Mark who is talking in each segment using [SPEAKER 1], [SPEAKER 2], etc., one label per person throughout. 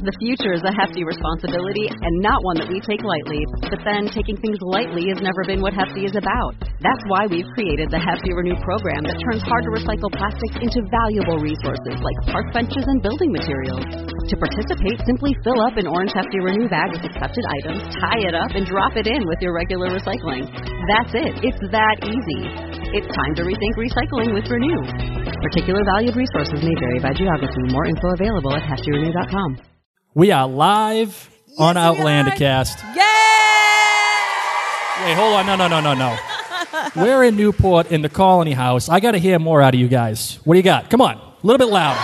[SPEAKER 1] The future is a hefty responsibility and not one that we take lightly. But then, taking things lightly has never been what Hefty is about. That's why we've created the Hefty Renew program that turns hard-to-recycle plastics into valuable resources like park benches and building materials. To participate, simply fill up an orange Hefty Renew bag with accepted items, tie it up, and drop it in with your regular recycling. That's it. It's that easy. It's time to rethink recycling with Renew. Particular valued resources may vary by geography. More info available at heftyrenew.com.
[SPEAKER 2] We are live on Outlandercast.
[SPEAKER 3] Yay!
[SPEAKER 2] Wait, hold on. No. We're in Newport in the Colony House. I got to hear more out of you guys. What do you got? Come on. A little bit louder.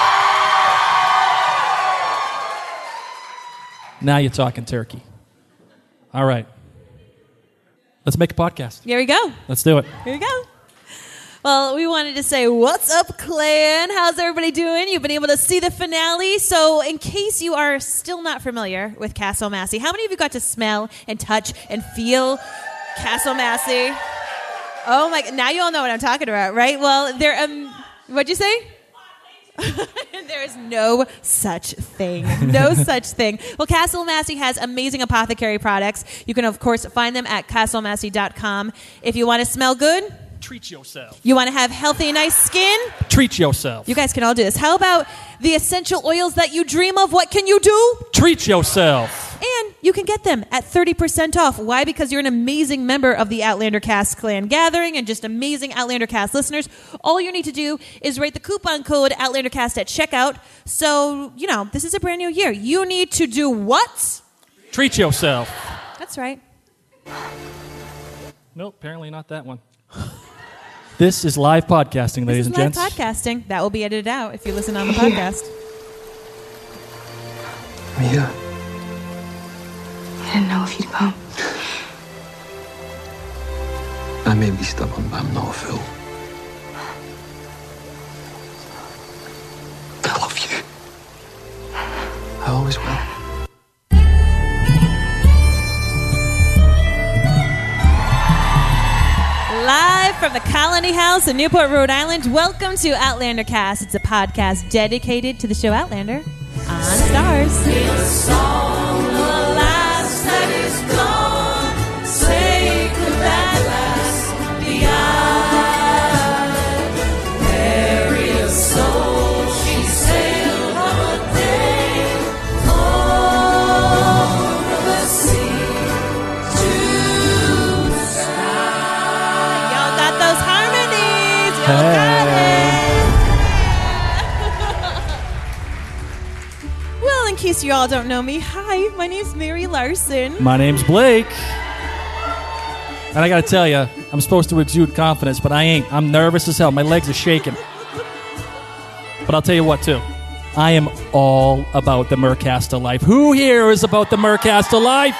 [SPEAKER 2] Now you're talking turkey. All right. Let's make a podcast.
[SPEAKER 3] Here we go.
[SPEAKER 2] Let's do it.
[SPEAKER 3] Here we go. Well, we wanted to say, what's up, clan? How's everybody doing? You've been able to see the finale. So in case you are still not familiar with Castle Massey, how many of you got to smell and touch and feel Castle Massey? Oh, my. Now you all know what I'm talking about, right? Well, what'd you say? There is no such thing. No such thing. Well, Castle Massey has amazing apothecary products. You can, of course, find them at castlemassey.com. If you want to smell good,
[SPEAKER 2] treat yourself.
[SPEAKER 3] You want to have healthy, nice skin?
[SPEAKER 2] Treat yourself.
[SPEAKER 3] You guys can all do this. How about the essential oils that you dream of? What can you do?
[SPEAKER 2] Treat yourself.
[SPEAKER 3] And you can get them at 30% off. Why? Because you're an amazing member of the Outlander Cast clan gathering and just amazing Outlander Cast listeners. All you need to do is write the coupon code OutlanderCast at checkout. So, this is a brand new year. You need to do what?
[SPEAKER 2] Treat yourself.
[SPEAKER 3] That's right.
[SPEAKER 2] Nope, apparently not that one. This is live podcasting, ladies and gents.
[SPEAKER 3] Live podcasting. That will be edited out if you listen on the podcast.
[SPEAKER 4] Mia. I didn't know if you'd come. I may be stubborn, but I'm not a fool. I love you. I always will.
[SPEAKER 3] Live from the Colony House in Newport, Rhode Island, welcome to Outlander Cast. It's a podcast dedicated to the show Outlander on Stars. Well, in case you all don't know me, hi, my name's Mary Larson.
[SPEAKER 2] My name's Blake. And I gotta tell you, I'm supposed to exude confidence, but I ain't. I'm nervous as hell. My legs are shaking. But I'll tell you what, too. I am all about the Mercaster life. Who here is about the Mercaster life?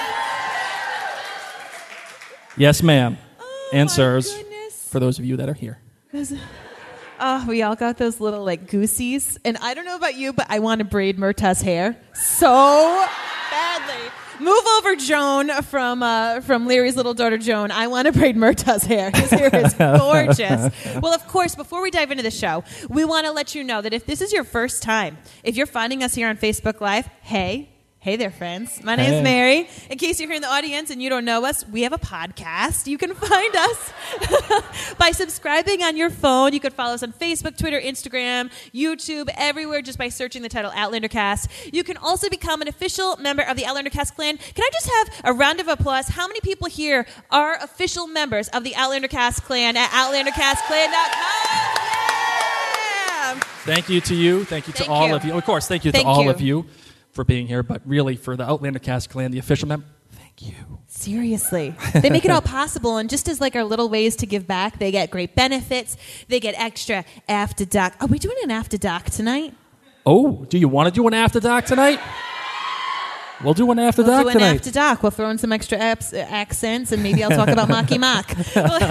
[SPEAKER 2] Yes, ma'am. And sirs.
[SPEAKER 3] Goodness.
[SPEAKER 2] For those of you that are here.
[SPEAKER 3] We all got those little, goosies. And I don't know about you, but I want to braid Murtaugh's hair so badly. Move over, Joan, from Larry's little daughter, Joan. I want to braid Murtaugh's hair. His hair is gorgeous. Well, of course, before we dive into the show, we want to let you know that if this is your first time, if you're finding us here on Facebook Live, hey there, friends. My name's Mary. In case you're here in the audience and you don't know us, we have a podcast. You can find us by subscribing on your phone. You can follow us on Facebook, Twitter, Instagram, YouTube, everywhere just by searching the title Outlander Cast. You can also become an official member of the Outlander Cast clan. Can I just have a round of applause? How many people here are official members of the Outlander Cast clan at OutlanderCastClan.com? Yeah!
[SPEAKER 2] Thank you to you. Thank you to all of you. Of course, thank you to all of you for being here, but really for the Outlander Cast clan, the official member, thank you.
[SPEAKER 3] Seriously. They make it all possible, and just as our little ways to give back, they get great benefits. They get extra after dark. Are we doing an after dark tonight?
[SPEAKER 2] Oh, do you want to do an after dark tonight? We'll do an after dark tonight.
[SPEAKER 3] We'll do an after dark. We'll throw in some extra accents, and maybe I'll talk about Mocky Mock. You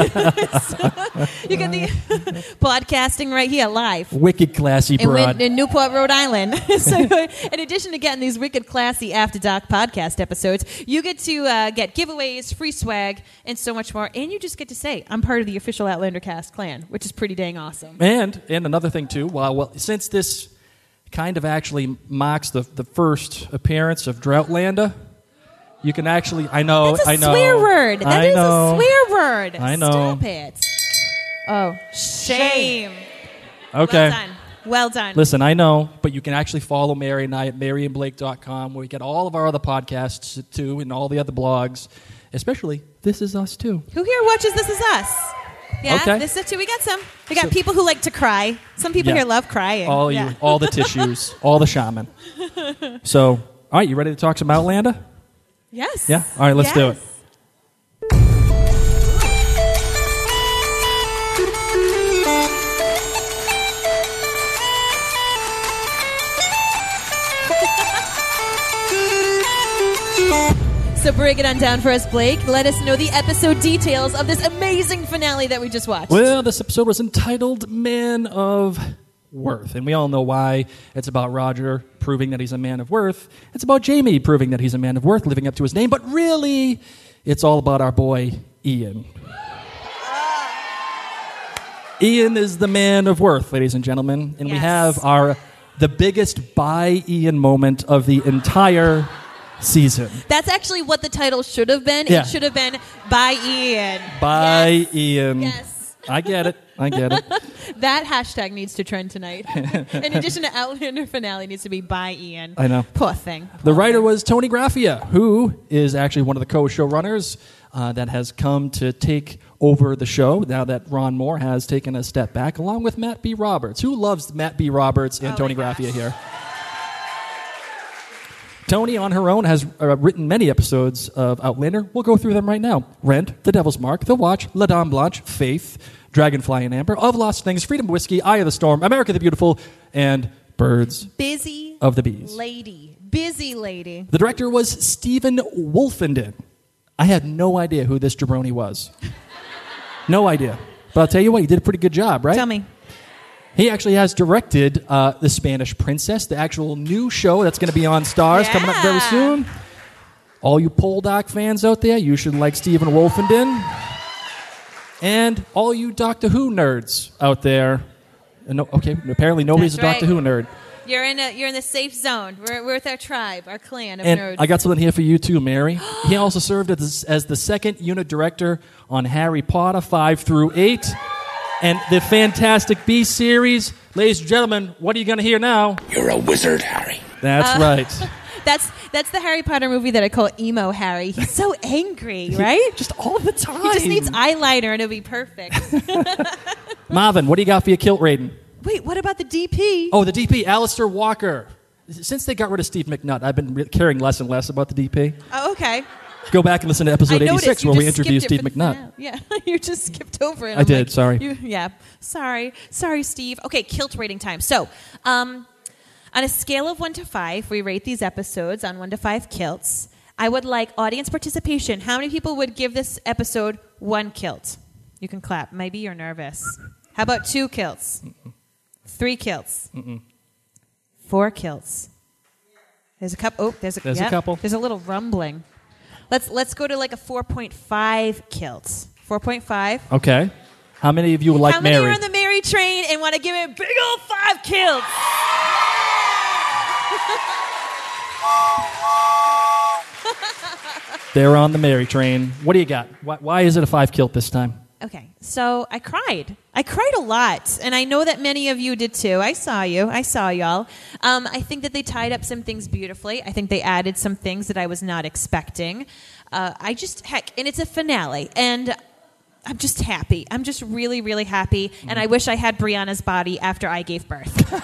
[SPEAKER 3] get the podcasting right here live.
[SPEAKER 2] Wicked classy broad.
[SPEAKER 3] In Newport, Rhode Island. So in addition to getting these wicked classy after dark podcast episodes, you get to get giveaways, free swag, and so much more. And you just get to say, I'm part of the official Outlander Cast clan, which is pretty dang awesome.
[SPEAKER 2] And another thing, too, since this kind of actually marks the first appearance of Droughtlander. You can actually, I know.
[SPEAKER 3] That's a swear word. That is a swear word.
[SPEAKER 2] I know.
[SPEAKER 3] Stop it. Oh, shame.
[SPEAKER 2] Okay.
[SPEAKER 3] Well done. Well done.
[SPEAKER 2] Listen, I know, but you can actually follow Mary and I at maryandblake.com, where we get all of our other podcasts too, and all the other blogs, especially This Is Us too.
[SPEAKER 3] Who here watches This Is Us? Yeah,
[SPEAKER 2] Okay.
[SPEAKER 3] This Is Us too. We got some. We got people who like to cry. Some people here love crying.
[SPEAKER 2] All the tissues, all the shaman. So, all right, you ready to talk some Outlander?
[SPEAKER 3] Yes.
[SPEAKER 2] Yeah? All right, let's do it.
[SPEAKER 3] So break it on down for us, Blake. Let us know the episode details of this amazing finale that we just watched.
[SPEAKER 2] Well, this episode was entitled Man of Worth, and we all know why. It's about Roger proving that he's a man of worth. It's about Jamie proving that he's a man of worth, living up to his name. But really, it's all about our boy, Ian. Ian is the man of worth, ladies and gentlemen. And we have the biggest by Ian moment of the entire season.
[SPEAKER 3] That's actually what the title should have been.
[SPEAKER 2] Yeah.
[SPEAKER 3] It should have been By Ian.
[SPEAKER 2] By Ian.
[SPEAKER 3] Yes.
[SPEAKER 2] I get it.
[SPEAKER 3] That hashtag needs to trend tonight. In addition to Outlander finale, needs to be By Ian.
[SPEAKER 2] I know.
[SPEAKER 3] Poor thing.
[SPEAKER 2] The writer was Tony Graffia, who is actually one of the co-showrunners that has come to take over the show now that Ron Moore has taken a step back, along with Matt B. Roberts. Who loves Matt B. Roberts and Tony Graffia here? Tony, on her own, has written many episodes of Outlander. We'll go through them right now. Rent, The Devil's Mark, The Watch, La Dame Blanche, Faith, Dragonfly and Amber, Of Lost Things, Freedom Whiskey, Eye of the Storm, America the Beautiful, and Birds
[SPEAKER 3] Busy
[SPEAKER 2] of the Bees.
[SPEAKER 3] lady. Busy lady.
[SPEAKER 2] The director was Stephen Wolfenden. I had no idea who this jabroni was. No idea. But I'll tell you what, he did a pretty good job, right?
[SPEAKER 3] Tell me.
[SPEAKER 2] He actually has directed The Spanish Princess, the actual new show that's going to be on Starz coming up very soon. All you Poldark fans out there, you should like Stephen Wolfenden. And all you Doctor Who nerds out there. Apparently nobody's
[SPEAKER 3] That's
[SPEAKER 2] a Doctor Who nerd.
[SPEAKER 3] You're in the safe zone. We're with our tribe, our clan of
[SPEAKER 2] And
[SPEAKER 3] nerds.
[SPEAKER 2] I got something here for you too, Mary. He also served as the second unit director on Harry Potter 5 through 8. And the Fantastic Beasts series. Ladies and gentlemen, what are you going to hear now?
[SPEAKER 5] You're a wizard, Harry.
[SPEAKER 2] That's right.
[SPEAKER 3] That's the Harry Potter movie that I call Emo Harry. He's so angry, right?
[SPEAKER 2] Just all the time.
[SPEAKER 3] He just needs eyeliner and it'll be perfect.
[SPEAKER 2] Marvin, what do you got for your kilt rating?
[SPEAKER 3] Wait, what about the DP?
[SPEAKER 2] Oh, the DP, Alistair Walker. Since they got rid of Steve McNutt, I've been caring less and less about the DP.
[SPEAKER 3] Oh, okay.
[SPEAKER 2] Go back and listen to episode 86 where we introduced Steve McNutt.
[SPEAKER 3] Yeah, you just skipped over it.
[SPEAKER 2] I did, sorry.
[SPEAKER 3] Sorry, Steve. Okay, kilt rating time. So, on a scale of 1 to 5, we rate these episodes on 1 to 5 kilts. I would like audience participation. How many people would give this episode 1 kilt? You can clap. Maybe you're nervous. How about 2 kilts? 3 kilts? 4 kilts? There's a couple. Oh, there's a couple. There's a little rumbling. Let's go to like a 4.5 kilt. 4.5.
[SPEAKER 2] Okay. How many of you would like Mary?
[SPEAKER 3] How many are on the Mary train and want to give it a big old 5 kilts?
[SPEAKER 2] They're on the Mary train. What do you got? Why is it a 5 kilt this time?
[SPEAKER 3] Okay, so I cried. I cried a lot, and I know that many of you did too. I saw you. I saw y'all. I think that they tied up some things beautifully. I think they added some things that I was not expecting. And it's a finale, and I'm just happy. I'm just really, really happy, and I wish I had Brianna's body after I gave birth.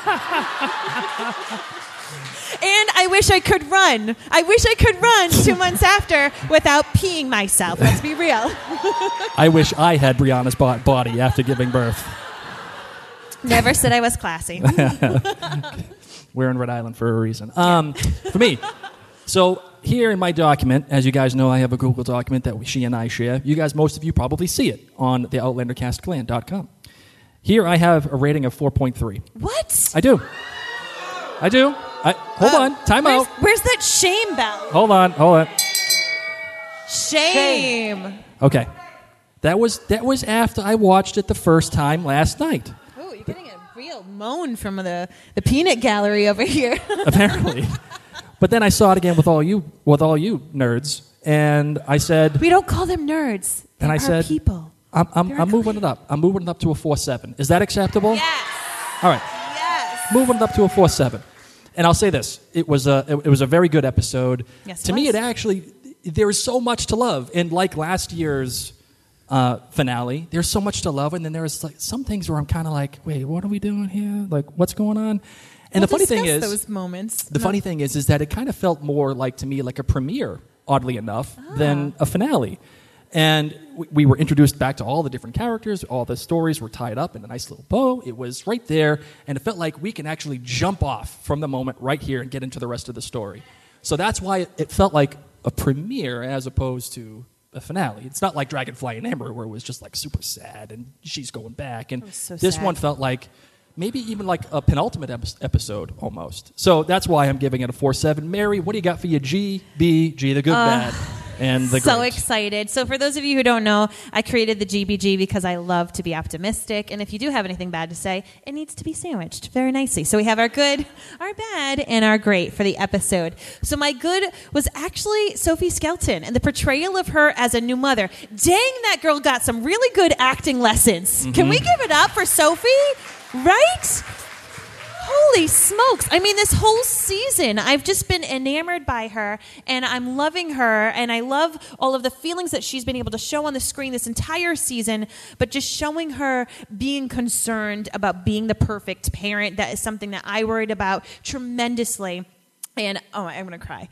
[SPEAKER 3] And I wish I could run. I wish I could run 2 months after without peeing myself. Let's be real.
[SPEAKER 2] I wish I had Brianna's body after giving birth.
[SPEAKER 3] Never said I was classy.
[SPEAKER 2] We're in Rhode Island for a reason. For me, so here in my document, as you guys know, I have a Google document that she and I share. Most of you probably see it on the OutlanderCastClan.com. Here I have a rating of 4.3.
[SPEAKER 3] What?
[SPEAKER 2] I do. Hold on. Time out.
[SPEAKER 3] Where's that shame bell?
[SPEAKER 2] Hold on.
[SPEAKER 3] Shame.
[SPEAKER 2] Okay. That was after I watched it the first time last night.
[SPEAKER 3] Oh, you're getting a Real moan from the peanut gallery over here.
[SPEAKER 2] Apparently. But then I saw it again with all you nerds, and I said,
[SPEAKER 3] we don't call them nerds. They
[SPEAKER 2] and I
[SPEAKER 3] are
[SPEAKER 2] said,
[SPEAKER 3] people.
[SPEAKER 2] I'm moving it up. I'm moving it up to a 4.7. Is that acceptable?
[SPEAKER 3] Yes.
[SPEAKER 2] All right.
[SPEAKER 3] Yes.
[SPEAKER 2] Moving it up to a 4.7. And I'll say this: it was a very good episode.
[SPEAKER 3] Yes,
[SPEAKER 2] to me, it actually there is so much to love. And like last year's finale, there's so much to love. And then there's like some things where I'm kind of like, wait, what are we doing here? Like, what's going on? And the funny thing is,
[SPEAKER 3] those moments.
[SPEAKER 2] The funny thing is that it kind of felt more like to me like a premiere, oddly enough, than a finale. And we were introduced back to all the different characters. All the stories were tied up in a nice little bow. It was right there, and it felt like we can actually jump off from the moment right here and get into the rest of the story. So that's why it felt like a premiere as opposed to a finale. It's not like Dragonfly and Amber where it was just like super sad and she's going back. And
[SPEAKER 3] so
[SPEAKER 2] this
[SPEAKER 3] sad.
[SPEAKER 2] one felt like maybe even like a penultimate episode almost. So that's why I'm giving it a 4.7. Mary, what do you got for your G, the good, bad, and the
[SPEAKER 3] so
[SPEAKER 2] great?
[SPEAKER 3] excited. So for those of you who don't know, I created the GBG because I love to be optimistic. And if you do have anything bad to say, it needs to be sandwiched very nicely. So we have our good, our bad, and our great for the episode. So my good was actually Sophie Skelton and the portrayal of her as a new mother. Dang, that girl got some really good acting lessons.
[SPEAKER 2] Mm-hmm.
[SPEAKER 3] Can we give it up for Sophie? Right? Holy smokes. I mean, this whole season, I've just been enamored by her, and I'm loving her, and I love all of the feelings that she's been able to show on the screen this entire season, but just showing her being concerned about being the perfect parent. That is something that I worried about tremendously. And, I'm going to cry.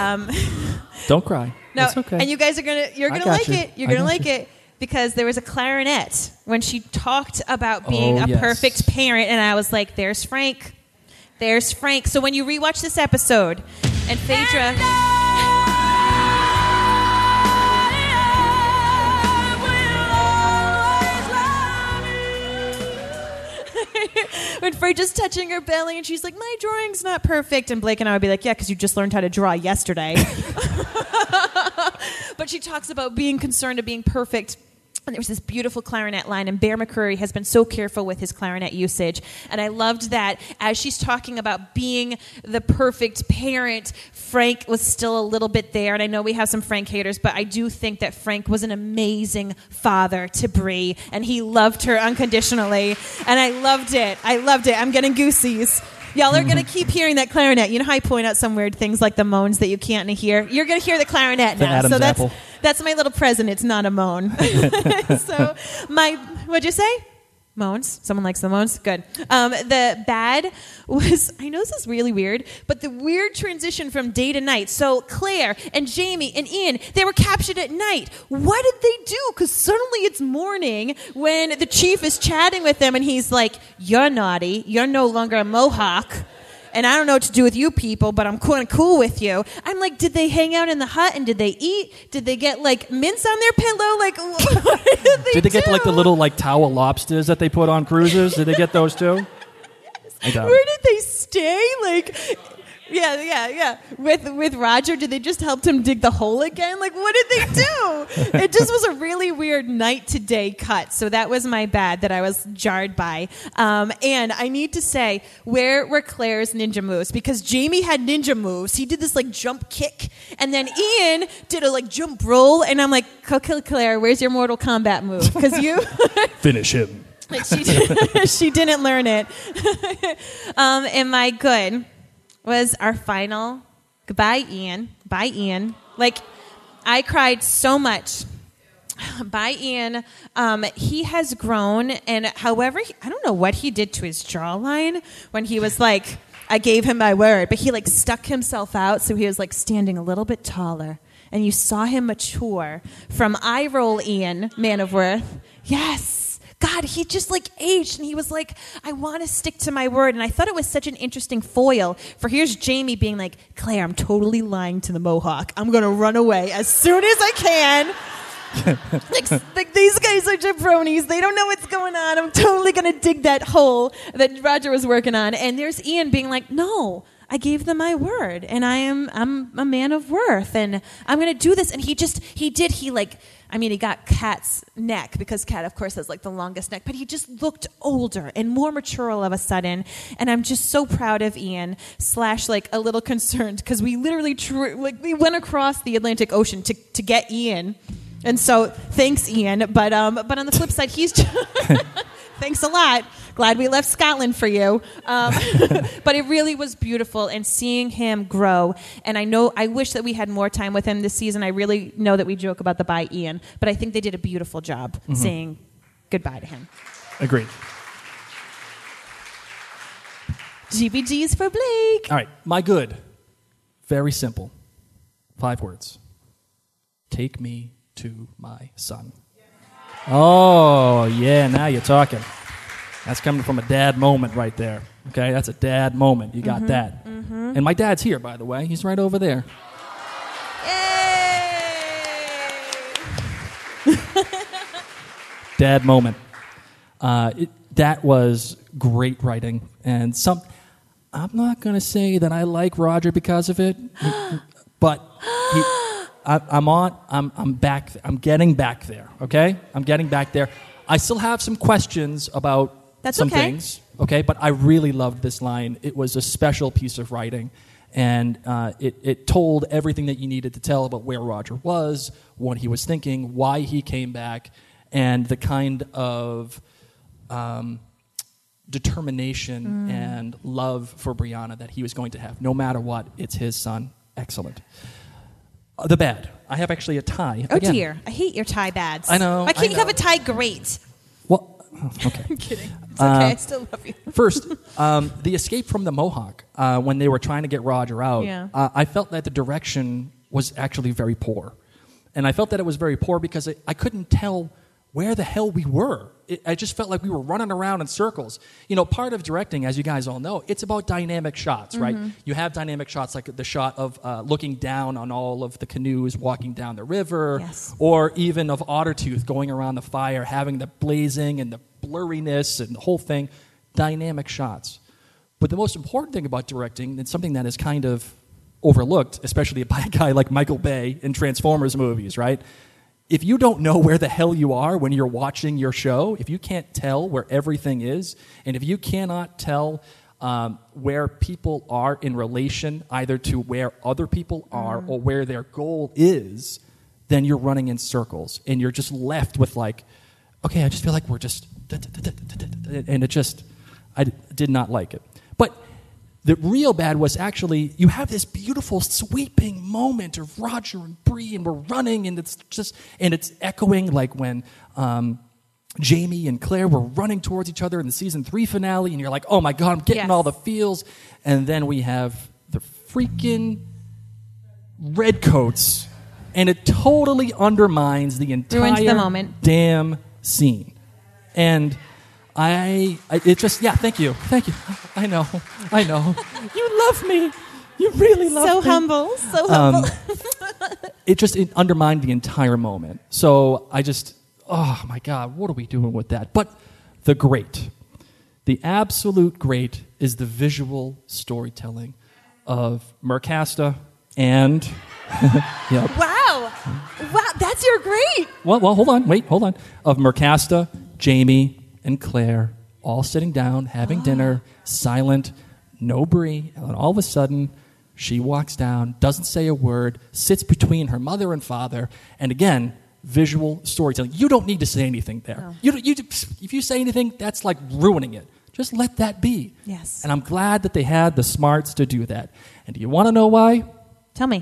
[SPEAKER 2] Don't cry.
[SPEAKER 3] No,
[SPEAKER 2] It's okay.
[SPEAKER 3] and you guys are you're gonna
[SPEAKER 2] got
[SPEAKER 3] like
[SPEAKER 2] you.
[SPEAKER 3] it. You're
[SPEAKER 2] I
[SPEAKER 3] gonna
[SPEAKER 2] got
[SPEAKER 3] like
[SPEAKER 2] you.
[SPEAKER 3] it because there was a clarinet when she talked about being
[SPEAKER 2] Oh,
[SPEAKER 3] a
[SPEAKER 2] yes.
[SPEAKER 3] perfect parent, and I was like, "There's Frank, there's Frank." So when you rewatch this episode, and Phaedra. When Phaedra's touching her belly and she's like, my drawing's not perfect. And Blake and I would be like, yeah, because you just learned how to draw yesterday. But she talks about being concerned of being perfect. And there was this beautiful clarinet line, and Bear McCreary has been so careful with his clarinet usage. And I loved that as she's talking about being the perfect parent, Frank was still a little bit there. And I know we have some Frank haters, but I do think that Frank was an amazing father to Bree, and he loved her unconditionally. And I loved it. I loved it. I'm getting goosies. Y'all are going to keep hearing that clarinet. You know how I point out some weird things like the moans that you can't hear? You're going to hear the clarinet
[SPEAKER 2] The
[SPEAKER 3] now.
[SPEAKER 2] Adam's
[SPEAKER 3] So
[SPEAKER 2] apple.
[SPEAKER 3] that's my little present. It's not a moan. So what'd you say? Moans. Someone likes the moans? Good. The bad was, I know this is really weird, but the weird transition from day to night. So Claire and Jamie and Ian, they were captured at night. What did they do? Because suddenly it's morning when the chief is chatting with them and he's like, you're naughty. You're no longer a Mohawk. And I don't know what to do with you people, but I'm kind of cool with you. I'm like, did they hang out in the hut and did they eat? Did they get like mints on their pillow? Like, what did they
[SPEAKER 2] get like the little like towel lobsters that they put on cruises? Did they get those too? I doubt it.
[SPEAKER 3] Where did they stay? Like, yeah. With Roger, did they just help him dig the hole again? Like, what did they do? It just was a really weird night to day cut. So that was my bad that I was jarred by. And I need to say, where were Claire's ninja moves? Because Jamie had ninja moves. He did this like jump kick, and then Ian did a like jump roll. And I'm like, Claire, where's your Mortal Kombat move? Because you
[SPEAKER 2] Finish him.
[SPEAKER 3] like she didn't learn it. And my good was our final goodbye, Ian. Bye, Ian. Like, I cried so much. Bye, Ian. He has grown, and however, I don't know what he did to his jawline when he was like, I gave him my word, but he like stuck himself out, so he was like standing a little bit taller. And you saw him mature from eye roll Ian, Man of Worth. Yes. God, he just like aged, and he was like, I want to stick to my word. And I thought it was such an interesting foil for here's Jamie being like, Claire, I'm totally lying to the Mohawk. I'm going to run away as soon as I can. like these guys are jabronis. They don't know what's going on. I'm totally going to dig that hole that Roger was working on. And there's Ian being like, no, I gave them my word, and I'm a man of worth, and I'm going to do this. And he got Kat's neck, because Kat, of course, has like the longest neck, but he just looked older and more mature all of a sudden. And I'm just so proud of Ian / like a little concerned, because we literally we went across the Atlantic Ocean to get Ian. And so thanks, Ian. But on the flip side, he's just thanks a lot. Glad we left Scotland for you. But it really was beautiful, and seeing him grow. And I wish that we had more time with him this season. I really know that we joke about the bye Ian, but I think they did a beautiful job saying goodbye to him.
[SPEAKER 2] Agreed.
[SPEAKER 3] GBG's for Blake.
[SPEAKER 2] All right, my good. Very simple. 5 words. Take me to my son. Oh, yeah, now you're talking. That's coming from a dad moment right there. Okay, that's a dad moment. You got that. Mm-hmm. And my dad's here, by the way. He's right over there.
[SPEAKER 3] Yay!
[SPEAKER 2] Dad moment. That was great writing. And I'm not going to say that I like Roger because of it, but I'm back. I'm getting back there. Okay, I'm getting back there. I still have some questions about some things. Okay, but I really loved this line. It was a special piece of writing, and it told everything that you needed to tell about where Roger was, what he was thinking, why he came back, and the kind of determination and love for Brianna that he was going to have. No matter what, it's his son. Excellent. The bad. I have actually a tie.
[SPEAKER 3] Oh, again. Dear. I hate your tie bads.
[SPEAKER 2] I know.
[SPEAKER 3] Why can't you have a tie great?
[SPEAKER 2] Well, okay.
[SPEAKER 3] I'm kidding. It's okay. I still love you.
[SPEAKER 2] First, the escape from the Mohawk, when they were trying to get Roger out, I felt that the direction was actually very poor. And I felt that it was very poor because I couldn't tell where the hell we were. I just felt like we were running around in circles. You know, part of directing, as you guys all know, it's about dynamic shots, right? You have dynamic shots like the shot of looking down on all of the canoes walking down the river, or even of Ottertooth going around the fire, having the blazing and the blurriness and the whole thing. Dynamic shots. But the most important thing about directing, and something that is kind of overlooked, especially by a guy like Michael Bay in Transformers movies, right? If you don't know where the hell you are when you're watching your show, if you can't tell where everything is, and if you cannot tell where people are in relation either to where other people are or where their goal is, then you're running in circles. And you're just left with like, okay, I just feel like we're just... And it just... I did not like it. But the real bad was actually, you have this beautiful sweeping moment of Roger and Bree, and we're running, and it's echoing like when Jamie and Claire were running towards each other in the season 3 finale, and you're like, oh my God, I'm getting all the feels. And then we have the freaking redcoats, and it totally undermines the entire damn scene. And it just, thank you. I know. You love me. You really love me.
[SPEAKER 3] So humble.
[SPEAKER 2] It undermined the entire moment. So oh my God, what are we doing with that? But the absolute great is the visual storytelling of Mercasta and... Yep.
[SPEAKER 3] Wow, that's your great.
[SPEAKER 2] Well, hold on. Of Mercasta, Jamie, and Claire all sitting down, having dinner, silent, no Bree, and then all of a sudden, she walks down, doesn't say a word, sits between her mother and father, and again, visual storytelling. You don't need to say anything there. No. If you say anything, that's like ruining it. Just let that be.
[SPEAKER 3] Yes.
[SPEAKER 2] And I'm glad that they had the smarts to do that. And do you want to know why?
[SPEAKER 3] Tell me.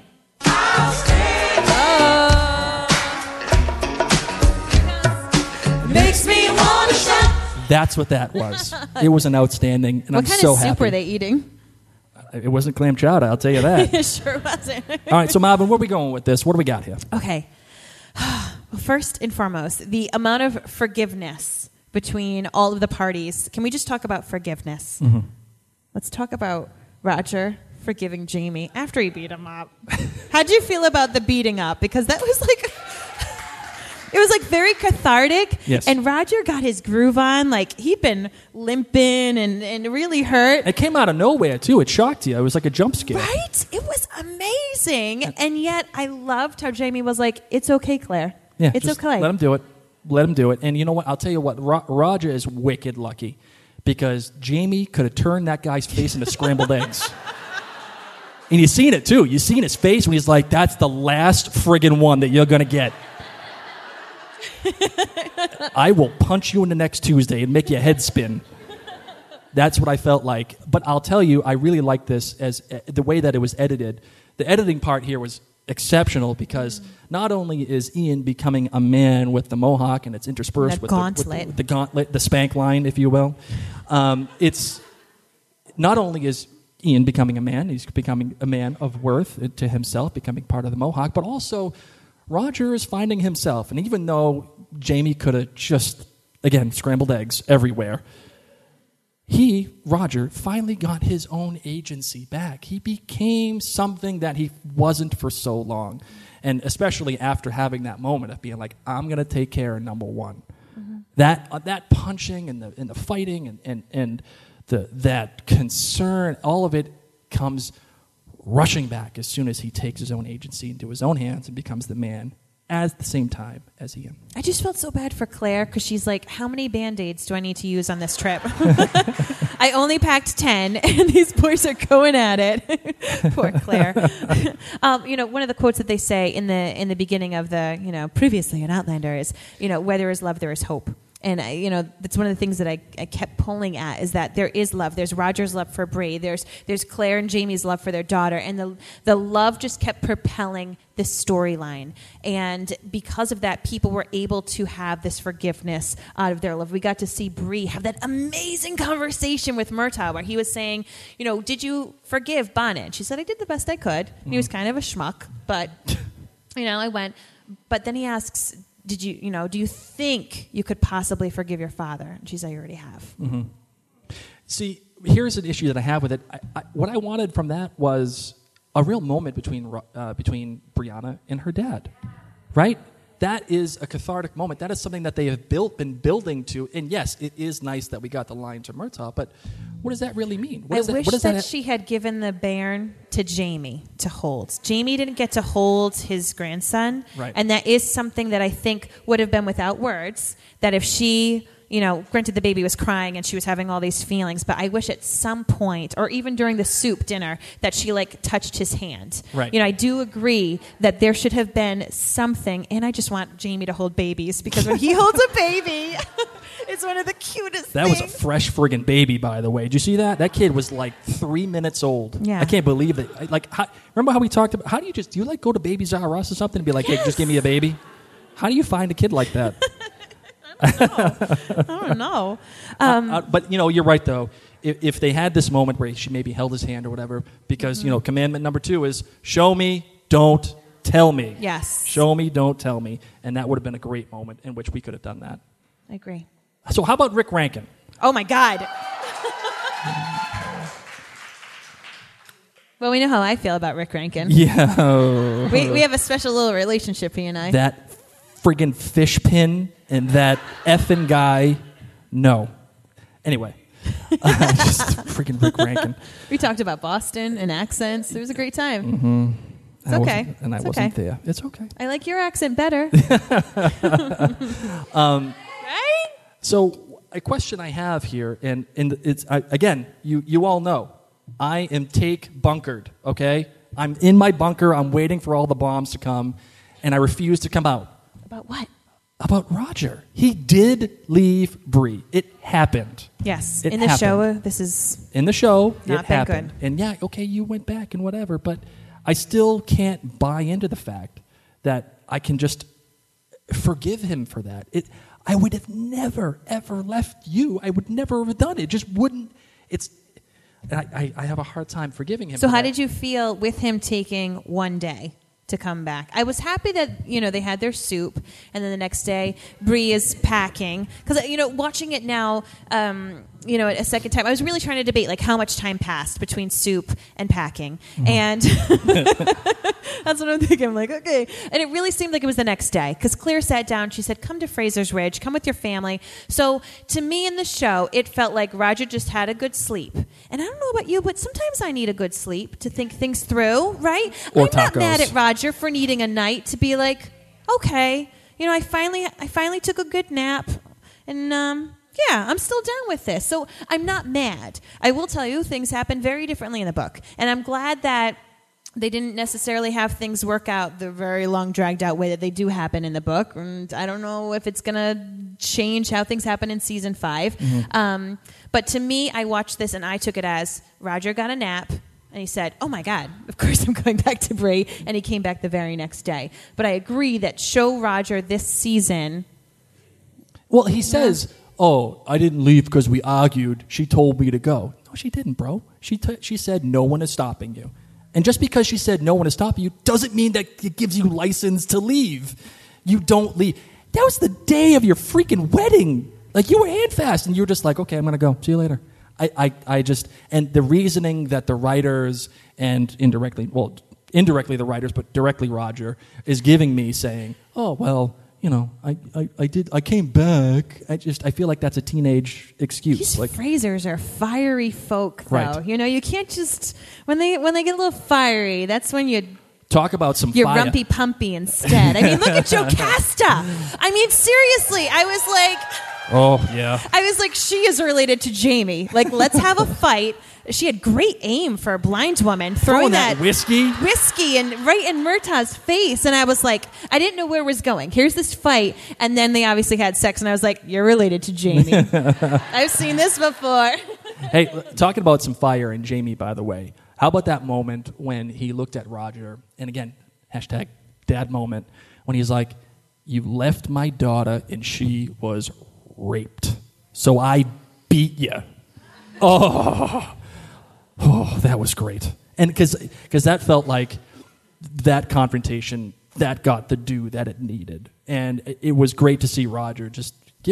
[SPEAKER 3] Makes me want to shout.
[SPEAKER 2] That's what that was. It was an outstanding, and I'm so happy.
[SPEAKER 3] What kind of soup were they eating?
[SPEAKER 2] It wasn't clam chowder, I'll tell you that.
[SPEAKER 3] It sure wasn't.
[SPEAKER 2] All right, so Marvin, where are we going with this? What do we got here?
[SPEAKER 3] Okay. Well, first and foremost, the amount of forgiveness between all of the parties. Can we just talk about forgiveness? Mm-hmm. Let's talk about Roger forgiving Jamie after he beat him up. How'd you feel about the beating up? Because that was like... It was like very cathartic.
[SPEAKER 2] Yes.
[SPEAKER 3] And Roger got his groove on. Like he'd been limping and really hurt.
[SPEAKER 2] It came out of nowhere, too. It shocked you. It was like a jump scare.
[SPEAKER 3] Right? It was amazing. And yet I loved how Jamie was like, it's okay, Claire.
[SPEAKER 2] Yeah,
[SPEAKER 3] it's
[SPEAKER 2] just
[SPEAKER 3] okay.
[SPEAKER 2] Let him do it. Let him do it. And you know what? I'll tell you what. Roger is wicked lucky because Jamie could have turned that guy's face into scrambled eggs. And you've seen it, too. You've seen his face when he's like, that's the last friggin' one that you're going to get. I will punch you in the next Tuesday and make your head spin. That's what I felt like. But I'll tell you, I really like this as the way that it was edited. The editing part here was exceptional because not only is Ian becoming a man with the mohawk and it's interspersed with the gauntlet, the spank line, if you will. It's not only is Ian becoming a man, he's becoming a man of worth to himself, becoming part of the mohawk, but also Roger is finding himself. And even though Jamie could have just, again, scrambled eggs everywhere, Roger, finally got his own agency back. He became something that he wasn't for so long. And especially after having that moment of being like, I'm going to take care of number one. Mm-hmm. That punching and the fighting and that concern, all of it comes rushing back as soon as he takes his own agency into his own hands and becomes the man at the same time as Ian.
[SPEAKER 3] I just felt so bad for Claire because she's like, how many Band-Aids do I need to use on this trip? I only packed 10, and these boys are going at it. Poor Claire. One of the quotes that they say in the beginning of the, previously in Outlander is, where there is love, there is hope. And, that's one of the things that I kept pulling at is that there is love. There's Roger's love for Bree. There's Claire and Jamie's love for their daughter. And the love just kept propelling this storyline. And because of that, people were able to have this forgiveness out of their love. We got to see Bree have that amazing conversation with Murtaugh where he was saying, did you forgive Bonnet? And she said, I did the best I could. Mm. He was kind of a schmuck, but, I went. But then he asks, do you think you could possibly forgive your father? And she said, I already have.
[SPEAKER 2] Mm-hmm. See, here's an issue that I have with it. What I wanted from that was a real moment between Brianna and her dad, right? That is a cathartic moment. That is something that they have been building to. And yes, it is nice that we got the line to Murtaugh, but what does that really mean?
[SPEAKER 3] I wish that she had given the bairn to Jamie to hold. Jamie didn't get to hold his grandson.
[SPEAKER 2] Right.
[SPEAKER 3] And that is something that I think would have been without words, that if she, granted the baby was crying and she was having all these feelings, but I wish at some point, or even during the soup dinner, that she touched his hand.
[SPEAKER 2] Right.
[SPEAKER 3] I do agree that there should have been something, and I just want Jamie to hold babies, because when he holds a baby, it's one of the cutest things.
[SPEAKER 2] That was a fresh friggin' baby, by the way. Did you see that? That kid was 3 minutes old.
[SPEAKER 3] Yeah.
[SPEAKER 2] I can't believe it. Remember how we talked about, how do you go to Babies R Us or something and be like, yes. Hey, just give me a baby? How do you find a kid like that?
[SPEAKER 3] I don't know.
[SPEAKER 2] But, you're right, though. If they had this moment where she maybe held his hand or whatever, because, commandment number 2 is, show me, don't tell me.
[SPEAKER 3] Yes.
[SPEAKER 2] Show me, don't tell me. And that would have been a great moment in which we could have done that.
[SPEAKER 3] I agree.
[SPEAKER 2] So how about Rick Rankin?
[SPEAKER 3] Oh, my God. Well, we know how I feel about Rick Rankin.
[SPEAKER 2] Yeah.
[SPEAKER 3] We have a special little relationship, he and I.
[SPEAKER 2] That friggin' fish pin and that effing guy, no. Anyway, just friggin' Rick Rankin.
[SPEAKER 3] We talked about Boston and accents. It was a great time.
[SPEAKER 2] Mm-hmm.
[SPEAKER 3] It's okay.
[SPEAKER 2] I wasn't there. It's okay.
[SPEAKER 3] I like your accent better. Right?
[SPEAKER 2] So a question I have here, and it's again, you all know, I am bunkered, okay? I'm in my bunker. I'm waiting for all the bombs to come, and I refuse to come out.
[SPEAKER 3] About what?
[SPEAKER 2] About Roger. He did leave Bree. It happened.
[SPEAKER 3] Yes.
[SPEAKER 2] In
[SPEAKER 3] the show, this is
[SPEAKER 2] in the show.
[SPEAKER 3] Not
[SPEAKER 2] it happened.
[SPEAKER 3] Good.
[SPEAKER 2] And yeah, okay, you went back and whatever, but I still can't buy into the fact that I can just forgive him for that. I would have never, ever left you. I would never have done it. It just wouldn't. I have a hard time forgiving him.
[SPEAKER 3] So how did you feel with him taking one day to come back? I was happy that, they had their soup, and then the next day, Bree is packing. Because, watching it now, a second time, I was really trying to debate, how much time passed between soup and packing. Mm-hmm. And I That's what I'm thinking. I'm like, okay. And it really seemed like it was the next day because Claire sat down. She said, come to Fraser's Ridge. Come with your family. So to me in the show, it felt like Roger just had a good sleep. And I don't know about you, but sometimes I need a good sleep to think things through, right?
[SPEAKER 2] Or
[SPEAKER 3] I'm not
[SPEAKER 2] tacos.
[SPEAKER 3] mad at Roger for needing a night to be like, okay, I finally took a good nap. And, yeah, I'm still down with this. So I'm not mad. I will tell you, things happen very differently in the book. And I'm glad that they didn't necessarily have things work out the very long, dragged-out way that they do happen in the book. And I don't know if it's going to change how things happen in season 5. Mm-hmm. But to me, I watched this, and I took it as Roger got a nap, and he said, oh, my God, of course I'm going back to Bree. And he came back the very next day. But I agree that show Roger this season...
[SPEAKER 2] Well, he says... Oh, I didn't leave because we argued. She told me to go. No, she didn't, bro. She said no one is stopping you. And just because she said no one is stopping you doesn't mean that it gives you license to leave. You don't leave. That was the day of your freaking wedding. Like, you were handfast, and you were just like, okay, I'm going to go. See you later. And the reasoning that the writers and indirectly the writers, but directly Roger, is giving me saying, oh, well... I came back. I feel like that's a teenage excuse.
[SPEAKER 3] These
[SPEAKER 2] like
[SPEAKER 3] Frasers are fiery folk, though.
[SPEAKER 2] Right.
[SPEAKER 3] You can't just when they get a little fiery. That's when you
[SPEAKER 2] talk about some
[SPEAKER 3] you're
[SPEAKER 2] fire.
[SPEAKER 3] rumpy pumpy instead. I mean, look at Jocasta. I mean, seriously, I was like,
[SPEAKER 2] oh yeah.
[SPEAKER 3] I was like, she is related to Jamie. Like, let's have a fight. She had great aim for a blind woman, throwing that
[SPEAKER 2] whiskey
[SPEAKER 3] and right in Murtaugh's face. And I was like, I didn't know where it was going. Here's this fight. And then they obviously had sex. And I was like, you're related to Jamie. I've seen this before.
[SPEAKER 2] Hey, talking about some fire and Jamie, by the way, how about that moment when he looked at Roger, and again, hashtag dad moment, when he's like, you left my daughter and she was raped. So I beat you. Oh, that was great. And because that felt like that confrontation, that got the due that it needed. And it was great to see Roger it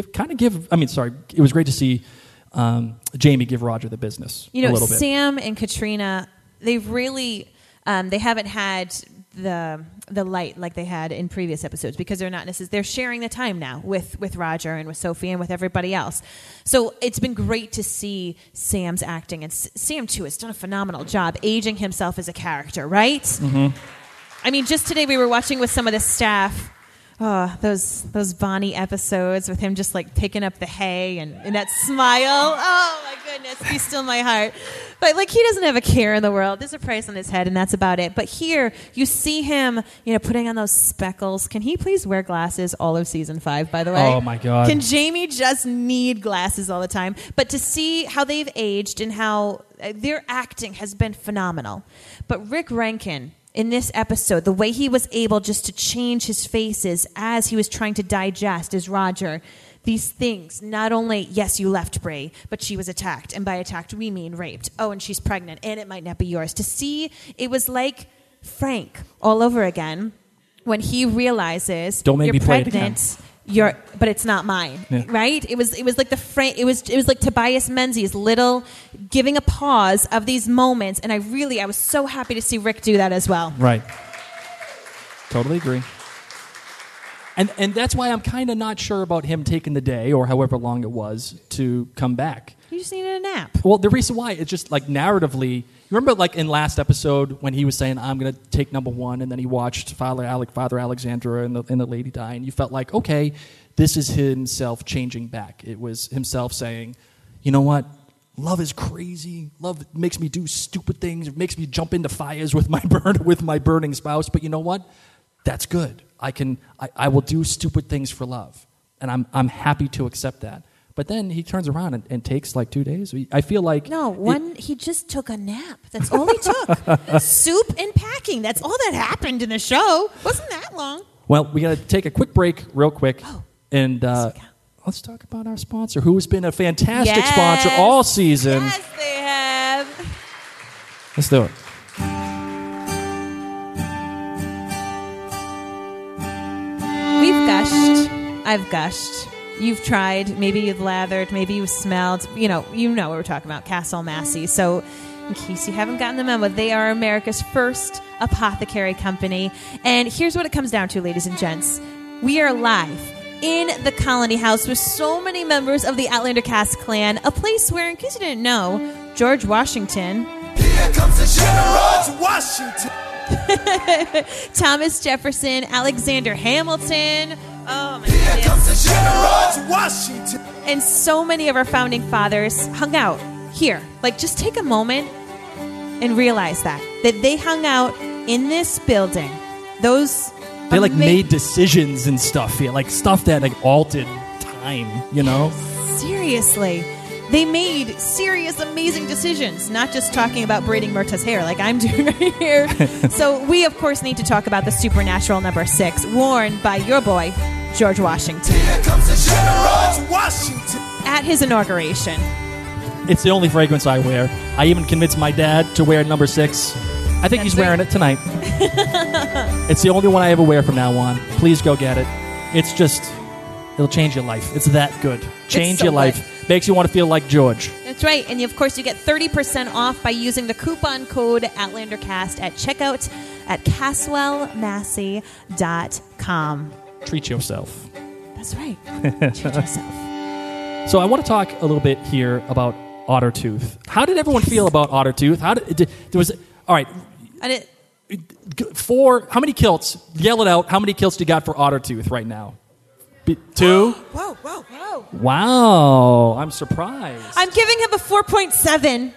[SPEAKER 2] was great to see Jamie give Roger the business a little bit.
[SPEAKER 3] Sam and Katrina, they've really, they haven't had the light like they had in previous episodes because they're sharing the time now with Roger and with Sophie and with everybody else. So it's been great to see Sam's acting, and Sam too has done a phenomenal job aging himself as a character, right?
[SPEAKER 2] Mm-hmm.
[SPEAKER 3] I mean, just today we were watching with some of the staff those Bonnie episodes with him just like picking up the hay and that smile. Oh my goodness, be still my heart. But like, he doesn't have a care in the world. There's a price on his head, and that's about it. But here you see him, putting on those speckles. Can he please wear glasses all of season 5? By the way,
[SPEAKER 2] oh my God,
[SPEAKER 3] can Jamie just need glasses all the time? But to see how they've aged and how their acting has been phenomenal. But Rick Rankin, in this episode, the way he was able just to change his faces as he was trying to digest as Roger these things. Not only, yes, you left Bree, but she was attacked. And by attacked, we mean raped. Oh, and she's pregnant, and it might not be yours. To see, it was like Frank all over again when he realizes
[SPEAKER 2] Don't make
[SPEAKER 3] you're
[SPEAKER 2] me play it
[SPEAKER 3] pregnant.
[SPEAKER 2] again.
[SPEAKER 3] But it's not mine,
[SPEAKER 2] yeah.
[SPEAKER 3] Right? It was like it was like Tobias Menzies little giving a pause of these moments, and I was so happy to see Rick do that as well.
[SPEAKER 2] Right. Totally agree. And that's why I'm kind of not sure about him taking the day or however long it was to come back.
[SPEAKER 3] You just needed a nap.
[SPEAKER 2] Well, the reason why, it's just like narratively. You remember like in last episode when he was saying, I'm going to take number 1, and then he watched Father Alexandra and the lady die, and you felt like, okay, this is himself changing back. It was himself saying, you know what? Love is crazy. Love makes me do stupid things. It makes me jump into fires with my burning spouse. But you know what? That's good. I will do stupid things for love, and I'm happy to accept that. But then he turns around and takes like 2 days. I feel like
[SPEAKER 3] he just took a nap. That's all he took. Soup and packing. That's all that happened in the show. Wasn't that long?
[SPEAKER 2] Well, we got to take a quick break, real quick, and let's talk about our sponsor, who has been a fantastic sponsor all season.
[SPEAKER 3] Yes, they have.
[SPEAKER 2] Let's do it.
[SPEAKER 3] We've gushed. I've gushed. You've tried. Maybe you've lathered. Maybe you've smelled. You know what we're talking about. Castle Massey. So in case you haven't gotten the memo, they are America's first Apothecary Company. And here's what it comes down to, ladies and gents. We are live in the Colony House with so many members of the Outlander Cast clan, a place where, in case you didn't know, George Washington...
[SPEAKER 5] Here comes the General Washington!
[SPEAKER 3] Thomas Jefferson, Alexander Hamilton... Oh, my
[SPEAKER 5] Here
[SPEAKER 3] goodness.
[SPEAKER 5] comes the General Washington!
[SPEAKER 3] And so many of our founding fathers hung out here. Like, just take a moment and realize that they hung out in this building. Those...
[SPEAKER 2] They made decisions and stuff here, like stuff that altered time,
[SPEAKER 3] Seriously. They made serious, amazing decisions, not just talking about braiding Myrta's hair like I'm doing right here. So we, of course, need to talk about the supernatural number 6, worn by your boy, George Washington.
[SPEAKER 5] Here comes the General Washington!
[SPEAKER 3] At his inauguration.
[SPEAKER 2] It's the only fragrance I wear. I even convinced my dad to wear number 6. I think he's wearing it tonight. It's the only one I ever wear from now on. Please go get it. It's just, it'll change your life. It's that good. Change
[SPEAKER 3] so
[SPEAKER 2] your life.
[SPEAKER 3] good.
[SPEAKER 2] Makes you want to feel like George.
[SPEAKER 3] That's right. And, of course, you get 30% off by using the coupon code OutlanderCast at checkout at CaswellMassey.com.
[SPEAKER 2] Treat yourself.
[SPEAKER 3] That's right. Treat yourself.
[SPEAKER 2] So I want to talk a little bit here about Ottertooth. How did everyone feel about Ottertooth? All right.
[SPEAKER 3] And it...
[SPEAKER 2] How many kilts? Yell it out. How many kilts do you got for Ottertooth right now? 2?
[SPEAKER 3] Whoa.
[SPEAKER 2] Wow. I'm surprised.
[SPEAKER 3] I'm giving him a 4.7.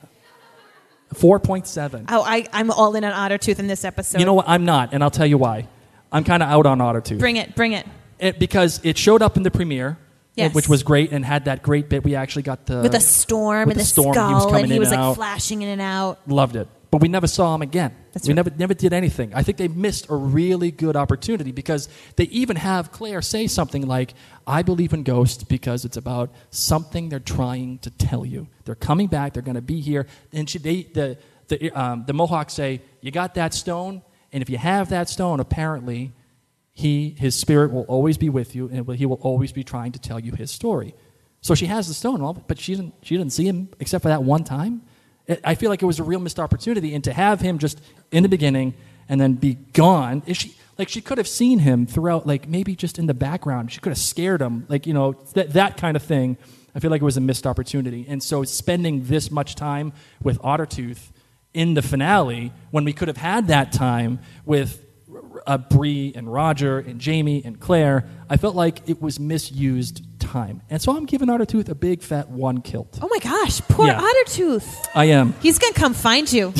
[SPEAKER 2] 4.7.
[SPEAKER 3] Oh, I'm all in on Ottertooth in this episode.
[SPEAKER 2] You know what? I'm not, and I'll tell you why. I'm kind of out on Ottertooth.
[SPEAKER 3] Bring it.
[SPEAKER 2] Because it showed up in the premiere,
[SPEAKER 3] yes.
[SPEAKER 2] which was great, and had that great bit. We actually got
[SPEAKER 3] with a storm and the skull,
[SPEAKER 2] he was coming
[SPEAKER 3] and he
[SPEAKER 2] in
[SPEAKER 3] was
[SPEAKER 2] and out.
[SPEAKER 3] flashing in and out.
[SPEAKER 2] Loved it. But we never saw him again. We
[SPEAKER 3] right.
[SPEAKER 2] never did anything. I think they missed a really good opportunity because they even have Claire say something like, I believe in ghosts because it's about something they're trying to tell you. They're coming back. They're going to be here. And the Mohawks say, you got that stone? And if you have that stone, apparently his spirit will always be with you, and he will always be trying to tell you his story. So she has the stone, but she didn't see him except for that one time. I feel like it was a real missed opportunity, and to have him just in the beginning and then be gone. She could have seen him throughout, maybe just in the background. She could have scared him, that kind of thing. I feel like it was a missed opportunity. And so spending this much time with Ottertooth in the finale, when we could have had that time with Bree and Roger and Jamie and Claire, I felt like it was misused time. And so I'm giving Ottertooth a big fat 1 kilt.
[SPEAKER 3] Oh my gosh, poor Ottertooth.
[SPEAKER 2] I am.
[SPEAKER 3] He's going to come find you.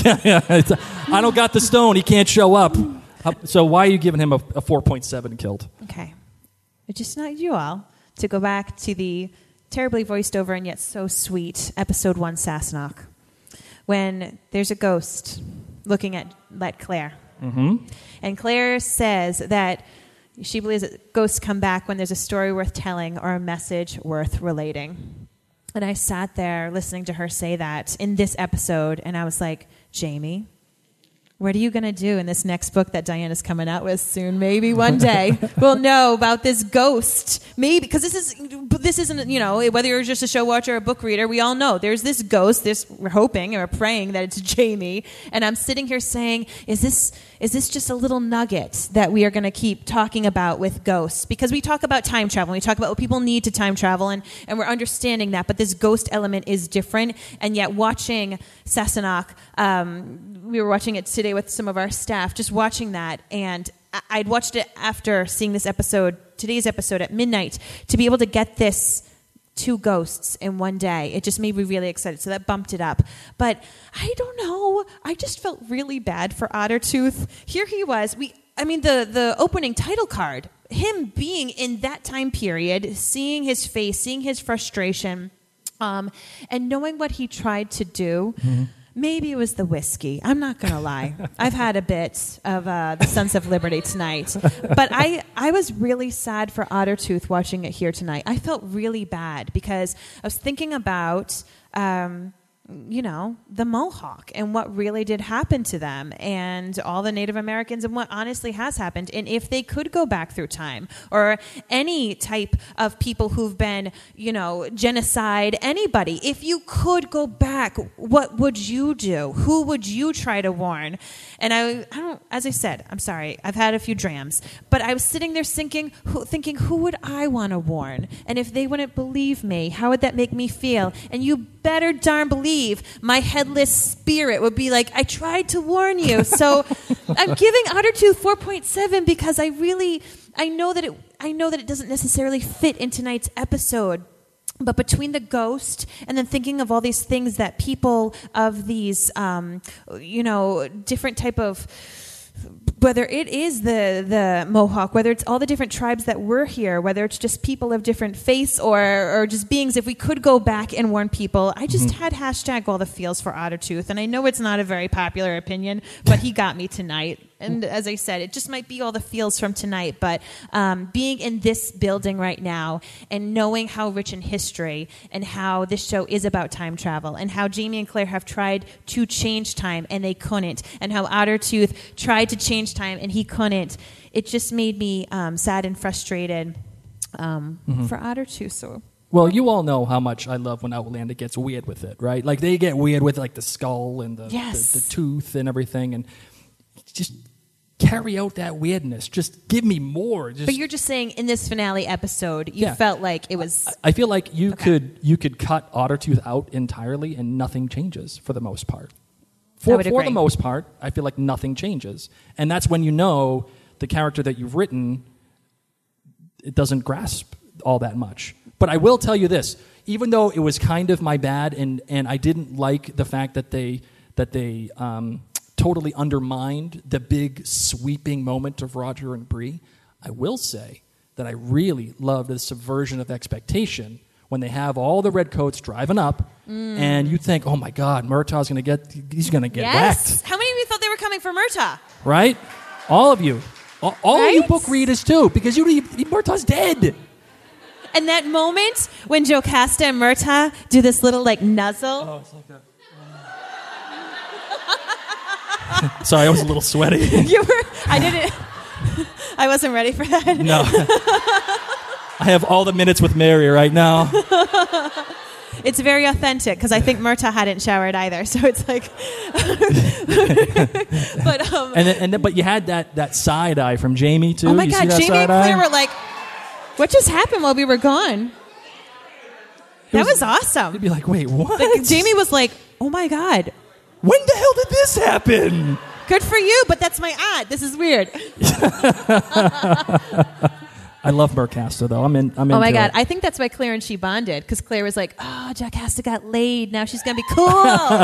[SPEAKER 2] I don't got the stone. He can't show up. So why are you giving him a 4.7 kilt?
[SPEAKER 3] Okay. I just want you all to go back to the terribly voiced over and yet so sweet episode 1 Sassenach, when there's a ghost looking at Claire.
[SPEAKER 2] Mm-hmm.
[SPEAKER 3] And Claire says that she believes that ghosts come back when there's a story worth telling or a message worth relating. And I sat there listening to her say that in this episode, and I was like, Jamie, what are you going to do in this next book that Diana's coming out with soon? Maybe one day we'll know about this ghost. Maybe, because this isn't, whether you're just a show watcher or a book reader, we all know there's this ghost. We're hoping and we're praying that it's Jamie. And I'm sitting here saying, is this just a little nugget that we are going to keep talking about with ghosts? Because we talk about time travel. We talk about what people need to time travel, and we're understanding that. But this ghost element is different. And yet watching Sassenach, we were watching it today with some of our staff, just watching that, and I'd watched it after seeing today's episode at midnight, to be able to get this 2 ghosts in one day. It just made me really excited, so that bumped it up. But I don't know, I just felt really bad for Ottertooth. Here he was, the opening title card, him being in that time period, seeing his face, seeing his frustration, and knowing what he tried to do. Mm-hmm. Maybe it was the whiskey. I'm not going to lie. I've had a bit of the Sons of Liberty tonight. But I was really sad for Ottertooth watching it here tonight. I felt really bad because I was thinking about the Mohawk and what really did happen to them and all the Native Americans and what honestly has happened. And if they could go back through time, or any type of people who've been, genocide, anybody, if you could go back, what would you do? Who would you try to warn? And I don't, as I said, I'm sorry, I've had a few drams, but I was sitting there thinking, who would I want to warn? And if they wouldn't believe me, how would that make me feel? And you better darn believe my headless spirit would be like, I tried to warn you. So I'm giving Ottertooth 4.7 because I know that it doesn't necessarily fit in tonight's episode. But between the ghost and then thinking of all these things that people of these, different type of, whether it is the Mohawk, whether it's all the different tribes that were here, whether it's just people of different faiths or just beings, if we could go back and warn people, I just had hashtag all the feels for Ottertooth. And I know it's not a very popular opinion, but he got me tonight. And as I said, it just might be all the feels from tonight. But being in this building right now and knowing how rich in history and how this show is about time travel and how Jamie and Claire have tried to change time and they couldn't, and how Ottertooth tried to change time and he couldn't, it just made me sad and frustrated for Ottertooth. So.
[SPEAKER 2] Well, you all know how much I love when Outlander gets weird with it, right? Like, they get weird with, like, the skull and the tooth and everything, and just carry out that weirdness. Just give me more.
[SPEAKER 3] But you're just saying in this finale episode, you felt like it was...
[SPEAKER 2] I feel like you could cut Ottertooth out entirely and nothing changes for the most part. For the most part, I feel like nothing changes. And that's when you know the character that you've written, it doesn't grasp all that much. But I will tell you this, even though it was kind of my bad and I didn't like the fact that they totally undermined the big sweeping moment of Roger and Bree, I will say that I really love the subversion of expectation when they have all the redcoats driving up and you think, oh my God, Murtaugh's going to get wrecked.
[SPEAKER 3] How many of you thought they were coming for Murtaugh?
[SPEAKER 2] Right? All of you. All of you book readers too, because Murtaugh's dead.
[SPEAKER 3] And that moment when Jocasta and Murtaugh do this little nuzzle.
[SPEAKER 2] Oh, it's like that. Sorry, I was a little sweaty.
[SPEAKER 3] I wasn't ready for that.
[SPEAKER 2] No. I have all the minutes with Mary right now.
[SPEAKER 3] It's very authentic because I think Murtaugh hadn't showered either, so it's like.
[SPEAKER 2] But you had that side eye from Jamie too.
[SPEAKER 3] Oh my God, Jamie and Claire were like, "What just happened while we were gone?" That was awesome.
[SPEAKER 2] You'd be like, "Wait, what?"
[SPEAKER 3] Jamie was like, "Oh my God,
[SPEAKER 2] when the hell did this happen?"
[SPEAKER 3] Good for you, but that's my ad. This is weird.
[SPEAKER 2] I love Murcasta, though. I'm into
[SPEAKER 3] Oh my God,
[SPEAKER 2] it.
[SPEAKER 3] I think that's why Claire and she bonded, because Claire was like, "Oh, Jocasta got laid. Now she's gonna be cool.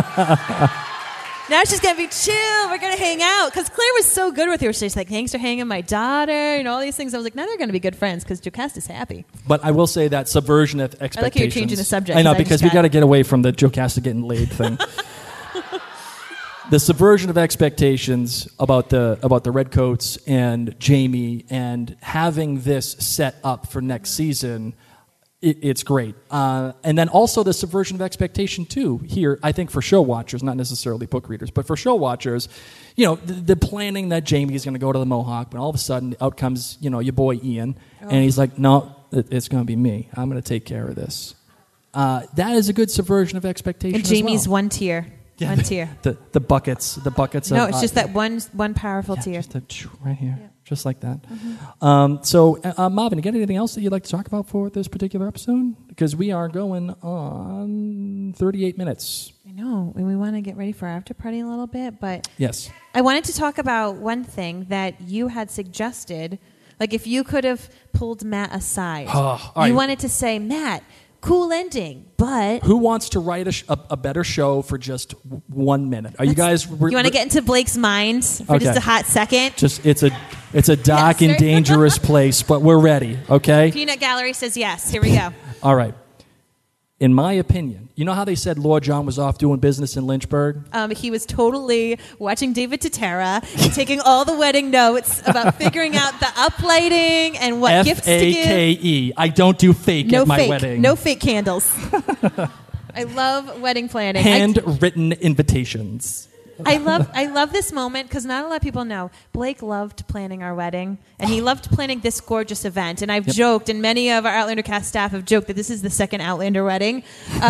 [SPEAKER 3] Now she's gonna be chill. We're gonna hang out." Because Claire was so good with her. She's like, "Thanks for hanging my daughter," and all these things. I was like, "Now they're gonna be good friends because Jocasta's happy."
[SPEAKER 2] But I will say that subversion of expectations.
[SPEAKER 3] I like how you're changing the subject.
[SPEAKER 2] I know, because we got to get away from the Jocasta getting laid thing. The subversion of expectations about the Redcoats and Jamie and having this set up for next season, it's great. And then also the subversion of expectation too here, I think for show watchers, not necessarily book readers, but for show watchers, the planning that Jamie is going to go to the Mohawk, but all of a sudden out comes, your boy Ian, and he's like, "No, it's going to be me. I'm going to take care of this." That is a good subversion of expectation.
[SPEAKER 3] And Jamie's
[SPEAKER 2] as well.
[SPEAKER 3] one tier.
[SPEAKER 2] Yeah,
[SPEAKER 3] one tier.
[SPEAKER 2] The buckets.
[SPEAKER 3] No, it's just that one powerful tier.
[SPEAKER 2] Just right here, just like that. Mm-hmm. Marvin, you got anything else that you'd like to talk about for this particular episode? Because we are going on 38 minutes.
[SPEAKER 3] I know, and we want to get ready for our after party a little bit, but
[SPEAKER 2] yes,
[SPEAKER 3] I wanted to talk about one thing that you had suggested. Like, if you could have pulled Matt aside, you wanted to say, "Matt, cool ending, but..." Who
[SPEAKER 2] wants to write a better show for just 1 minute? Are you guys...
[SPEAKER 3] You want to get into Blake's mind for just a hot second?
[SPEAKER 2] It's a dark and dangerous place, but we're ready, okay?
[SPEAKER 3] Peanut Gallery says yes. Here we go.
[SPEAKER 2] All right. In my opinion, you know how they said Lord John was off doing business in Lynchburg?
[SPEAKER 3] He was totally watching David Totera, taking all the wedding notes about figuring out the uplighting and what gifts to give.
[SPEAKER 2] F-A-K-E. I don't do fake at my wedding.
[SPEAKER 3] No fake candles. I love wedding planning.
[SPEAKER 2] Handwritten invitations.
[SPEAKER 3] I love this moment because not a lot of people know. Blake loved planning our wedding, and he loved planning this gorgeous event. And I've joked, and many of our Outlander cast staff have joked that this is the second Outlander wedding.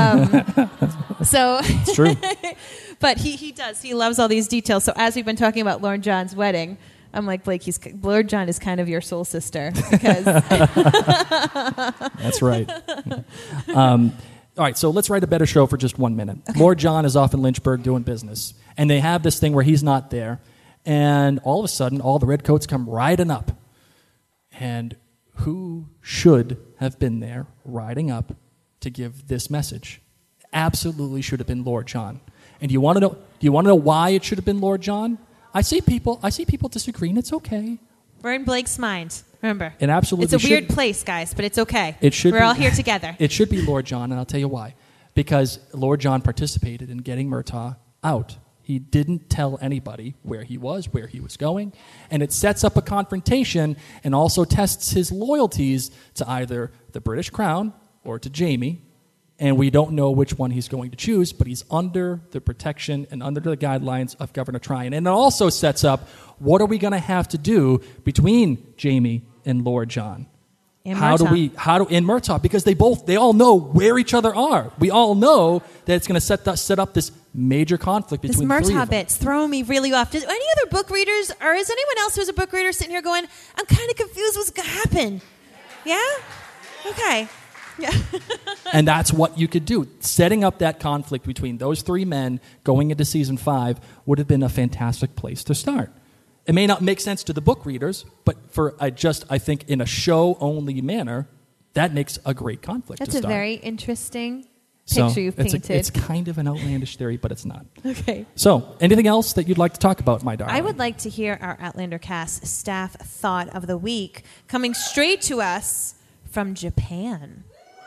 [SPEAKER 3] So
[SPEAKER 2] It's true.
[SPEAKER 3] But he does. He loves all these details. So as we've been talking about Lord John's wedding, I'm like, Blake, Lord John is kind of your soul sister. Because
[SPEAKER 2] That's right. All right, so let's write a better show for just 1 minute. Okay. Lord John is off in Lynchburg doing business, and they have this thing where he's not there, and all of a sudden, all the redcoats come riding up. And who should have been there riding up to give this message? Absolutely should have been Lord John. And do you want to know why it should have been Lord John? I see people disagree, and it's okay.
[SPEAKER 3] we're in Blake's mind. Remember,
[SPEAKER 2] It absolutely
[SPEAKER 3] it's a weird
[SPEAKER 2] should-
[SPEAKER 3] place, guys, but it's okay.
[SPEAKER 2] It should
[SPEAKER 3] We're
[SPEAKER 2] be-
[SPEAKER 3] all here together.
[SPEAKER 2] It should be Lord John, and I'll tell you why. Because Lord John participated in getting Murtaugh out. He didn't tell anybody where he was going, and it sets up a confrontation and also tests his loyalties to either the British Crown or to Jaime, and we don't know which one he's going to choose, but he's under the protection and under the guidelines of Governor Tryon. And it also sets up what are we going to have to do between Jaime and Lord John.
[SPEAKER 3] In
[SPEAKER 2] in Murtaugh, because they all know where each other are. We all know that it's going to set up this major conflict
[SPEAKER 3] This
[SPEAKER 2] between the three
[SPEAKER 3] Murtaugh
[SPEAKER 2] of them.
[SPEAKER 3] bit's throwing me really off. Does any other book readers, or is anyone else who's a book reader sitting here going, I'm kind of confused what's going to happen? Yeah? Okay. Yeah.
[SPEAKER 2] And that's what you could do. Setting up that conflict between those three men going into season 5 would have been a fantastic place to start. It may not make sense to the book readers, but I think in a show-only manner, that makes a great conflict
[SPEAKER 3] That's
[SPEAKER 2] to
[SPEAKER 3] a
[SPEAKER 2] start.
[SPEAKER 3] very interesting
[SPEAKER 2] So
[SPEAKER 3] picture you've painted.
[SPEAKER 2] it's kind of an outlandish theory, but it's not.
[SPEAKER 3] Okay.
[SPEAKER 2] So, anything else that you'd like to talk about, my darling?
[SPEAKER 3] I would like to hear our Outlander cast staff thought of the week coming straight to us from Japan.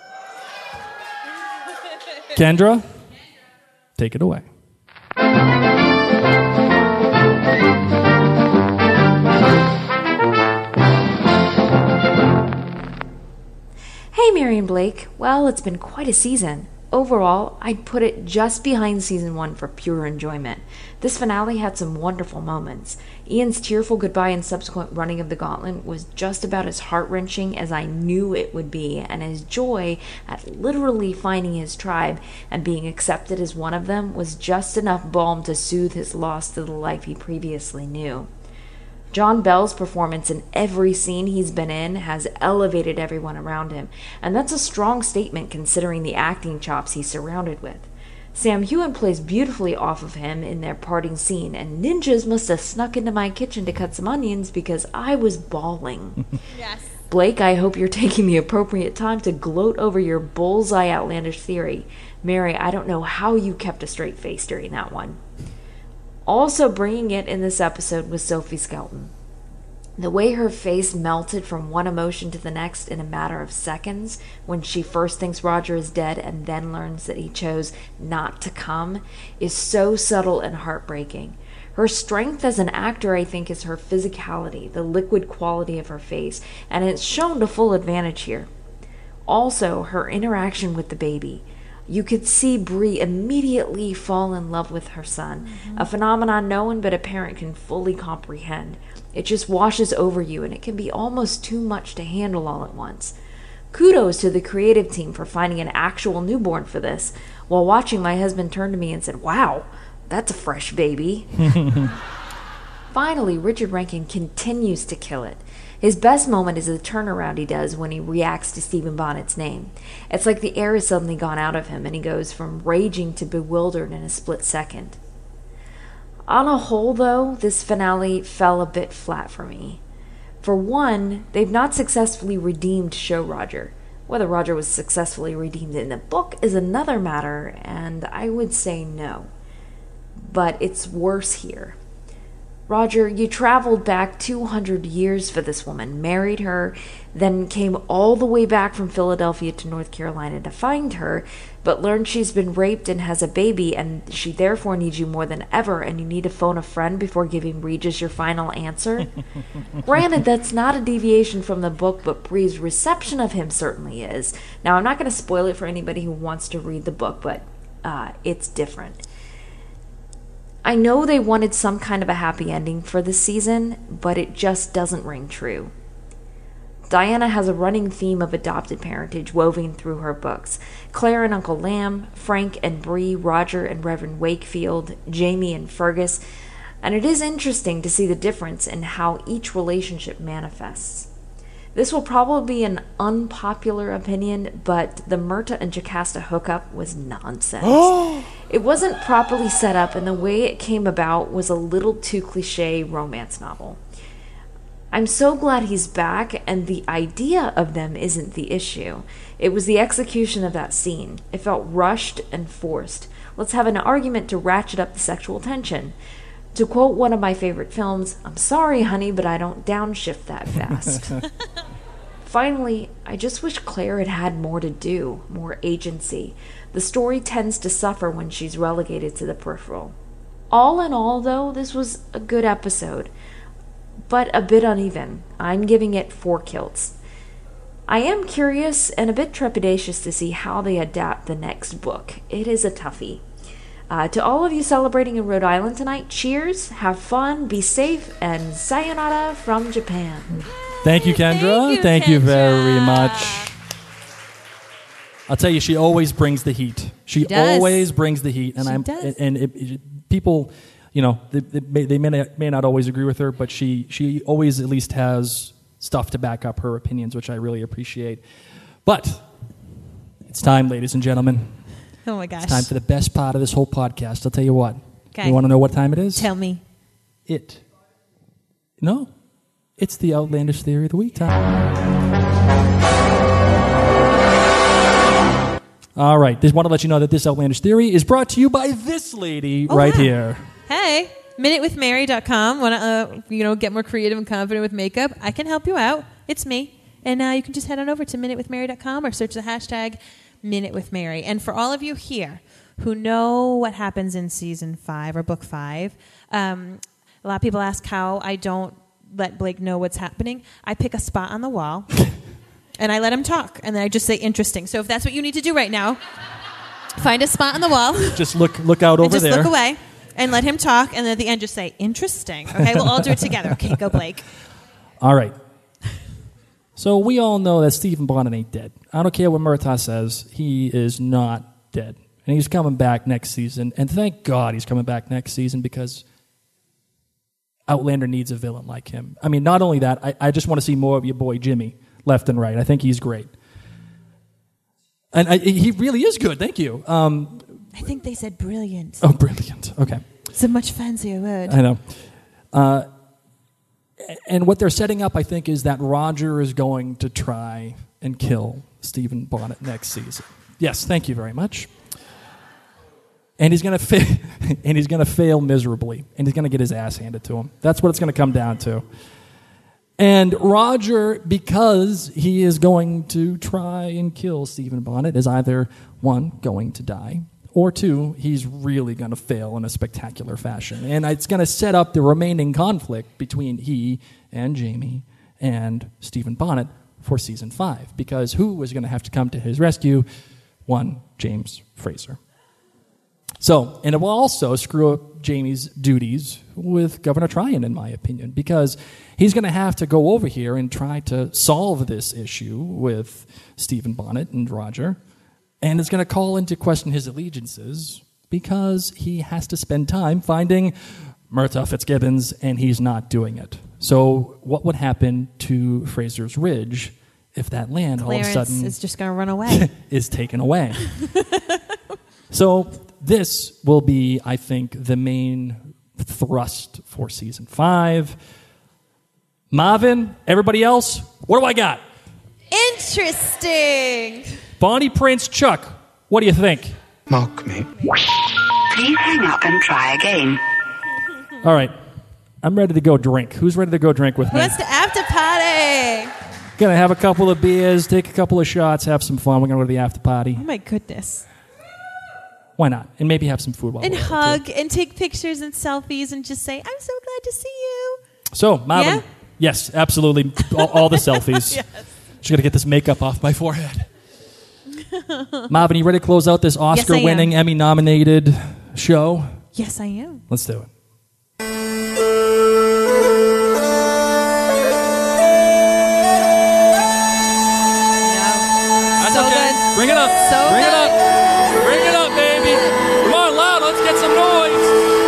[SPEAKER 2] Kendra, take it away.
[SPEAKER 6] Hey, Mary and Blake. Well, it's been quite a season. Overall, I'd put it just behind season 1 for pure enjoyment. This finale had some wonderful moments. Ian's tearful goodbye and subsequent running of the gauntlet was just about as heart-wrenching as I knew it would be, and his joy at literally finding his tribe and being accepted as one of them was just enough balm to soothe his loss to the life he previously knew. John Bell's performance in every scene he's been in has elevated everyone around him, and that's a strong statement considering the acting chops he's surrounded with. Sam Heughan plays beautifully off of him in their parting scene, and ninjas must have snuck into my kitchen to cut some onions because I was bawling.
[SPEAKER 3] Yes.
[SPEAKER 6] Blake, I hope you're taking the appropriate time to gloat over your bullseye outlandish theory. Mary, I don't know how you kept a straight face during that one. Also bringing it in this episode was Sophie Skelton. The way her face melted from one emotion to the next in a matter of seconds when she first thinks Roger is dead and then learns that he chose not to come is so subtle and heartbreaking. Her strength as an actor, I think, is her physicality, the liquid quality of her face, and it's shown to full advantage here. Also, her interaction with the baby. You could see Bree immediately fall in love with her son, a phenomenon no one but a parent can fully comprehend. It just washes over you, and it can be almost too much to handle all at once. Kudos to the creative team for finding an actual newborn for this. While watching, my husband turned to me and said, "Wow, that's a fresh baby." Finally, Richard Rankin continues to kill it. His best moment is the turnaround he does when he reacts to Stephen Bonnet's name. It's like the air has suddenly gone out of him, and he goes from raging to bewildered in a split second. On a whole, though, this finale fell a bit flat for me. For one, they've not successfully redeemed Show Roger. Whether Roger was successfully redeemed in the book is another matter, and I would say no. But it's worse here. Roger, you traveled back 200 years for this woman, married her, then came all the way back from Philadelphia to North Carolina to find her, but learned she's been raped and has a baby, and she therefore needs you more than ever, and you need to phone a friend before giving Regis your final answer? Granted, that's not a deviation from the book, but Bree's reception of him certainly is. Now, I'm not going to spoil it for anybody who wants to read the book, but it's different. I know they wanted some kind of a happy ending for this season, but it just doesn't ring true. Diana has a running theme of adopted parentage woven through her books. Claire and Uncle Lamb, Frank and Bree, Roger and Reverend Wakefield, Jamie and Fergus, and it is interesting to see the difference in how each relationship manifests. This will probably be an unpopular opinion, but the Myrta and Jocasta hookup was nonsense. It wasn't properly set up, and the way it came about was a little too cliche romance novel. I'm so glad he's back, and the idea of them isn't the issue. It was the execution of that scene. It felt rushed and forced. Let's have an argument to ratchet up the sexual tension. To quote one of my favorite films, I'm sorry, honey, but I don't downshift that fast. Finally, I just wish Claire had had more to do, more agency. The story tends to suffer when she's relegated to the peripheral. All in all, though, this was a good episode, but a bit uneven. I'm giving it 4 kilts. I am curious and a bit trepidatious to see how they adapt the next book. It is a toughie. To all of you celebrating in Rhode Island tonight, cheers, have fun, be safe, and sayonara from Japan.
[SPEAKER 2] Thank you, Kendra.
[SPEAKER 3] Thank you,
[SPEAKER 2] you very
[SPEAKER 3] Kendra.
[SPEAKER 2] much. I'll tell you, she always brings the heat. She
[SPEAKER 3] does.
[SPEAKER 2] always brings the heat, and
[SPEAKER 3] She does.
[SPEAKER 2] People, you know, they may not always agree with her, but she always at least has stuff to back up her opinions, which I really appreciate. But it's time, ladies and gentlemen.
[SPEAKER 3] Oh my gosh.
[SPEAKER 2] It's time for the best part of this whole podcast. I'll tell you what.
[SPEAKER 3] Okay.
[SPEAKER 2] You want to know what time it is?
[SPEAKER 3] Tell me.
[SPEAKER 2] No. It's the Outlandish Theory of the Week time. All right. Just want to let you know that this Outlandish Theory is brought to you by this lady right
[SPEAKER 3] wow.
[SPEAKER 2] here.
[SPEAKER 3] Hey, minutewithmary.com. Want to get more creative and confident with makeup? I can help you out. It's me. And you can just head on over to minutewithmary.com or search the hashtag Minute with Mary. And for all of you here who know what happens in season 5 or book 5, a lot of people ask how I don't let Blake know what's happening. I pick a spot on the wall and I let him talk, and then I just say interesting. So if that's what you need to do right now, find a spot on the wall.
[SPEAKER 2] Just look out over
[SPEAKER 3] and just
[SPEAKER 2] there.
[SPEAKER 3] look away and let him talk, and then at the end just say interesting. Okay, we'll all do it together. Okay, go Blake.
[SPEAKER 2] All right. So we all know that Stephen Bonnet ain't dead. I don't care what Murtaugh says. He is not dead. And he's coming back next season. And thank God he's coming back next season, because Outlander needs a villain like him. I mean, not only that, I just want to see more of your boy Jimmy left and right. I think he's great. And he really is good. Thank you.
[SPEAKER 3] I think they said brilliant.
[SPEAKER 2] Oh, brilliant. Okay.
[SPEAKER 3] It's a much fancier word.
[SPEAKER 2] I know. And what they're setting up, I think, is that Roger is going to try and kill Stephen Bonnet next season. Yes, thank you very much. And he's going to fail miserably, and he's going to get his ass handed to him. That's what it's going to come down to. And Roger, because he is going to try and kill Stephen Bonnet, is either, 1, going to die, or 2, he's really going to fail in a spectacular fashion. And it's going to set up the remaining conflict between he and Jamie and Stephen Bonnet for season 5. Because who is going to have to come to his rescue? 1, James Fraser. So, and it will also screw up Jamie's duties with Governor Tryon, in my opinion, because he's going to have to go over here and try to solve this issue with Stephen Bonnet and Roger. And it's going to call into question his allegiances, because he has to spend time finding Murtaugh Fitzgibbons, and he's not doing it. So what would happen to Fraser's Ridge if that land
[SPEAKER 3] Clarence
[SPEAKER 2] all of a sudden
[SPEAKER 3] is just going to run away?
[SPEAKER 2] is taken away? So this will be, I think, the main thrust for season 5. Marvin, everybody else, what do I got?
[SPEAKER 3] Interesting.
[SPEAKER 2] Bonnie Prince, Chuck, what do you think?
[SPEAKER 4] Mock me.
[SPEAKER 7] Please hang up and try again.
[SPEAKER 2] All right, I'm ready to go drink. Who's ready to go drink with
[SPEAKER 3] Who
[SPEAKER 2] me?
[SPEAKER 3] wants to after party?
[SPEAKER 2] Gonna have a couple of beers, take a couple of shots, have some fun. We're gonna go to the after party.
[SPEAKER 3] Oh my goodness.
[SPEAKER 2] Why not? And maybe have some food while
[SPEAKER 3] And
[SPEAKER 2] we're at it, too.
[SPEAKER 3] hug and take pictures and selfies and just say, I'm so glad to see you.
[SPEAKER 2] So, Marvin,
[SPEAKER 3] Yeah?
[SPEAKER 2] yes, absolutely, all the selfies.
[SPEAKER 3] Yes.
[SPEAKER 2] Just gotta get this makeup off my forehead. Marvin, you ready to close out this Oscar-winning, Emmy-nominated show?
[SPEAKER 3] Yes, I am.
[SPEAKER 2] Let's do it. That's
[SPEAKER 3] So
[SPEAKER 2] okay.
[SPEAKER 3] good.
[SPEAKER 2] Bring it up.
[SPEAKER 3] So
[SPEAKER 2] Bring it
[SPEAKER 3] good.
[SPEAKER 2] up. Bring it up, baby. Come on, loud. Let's get some noise.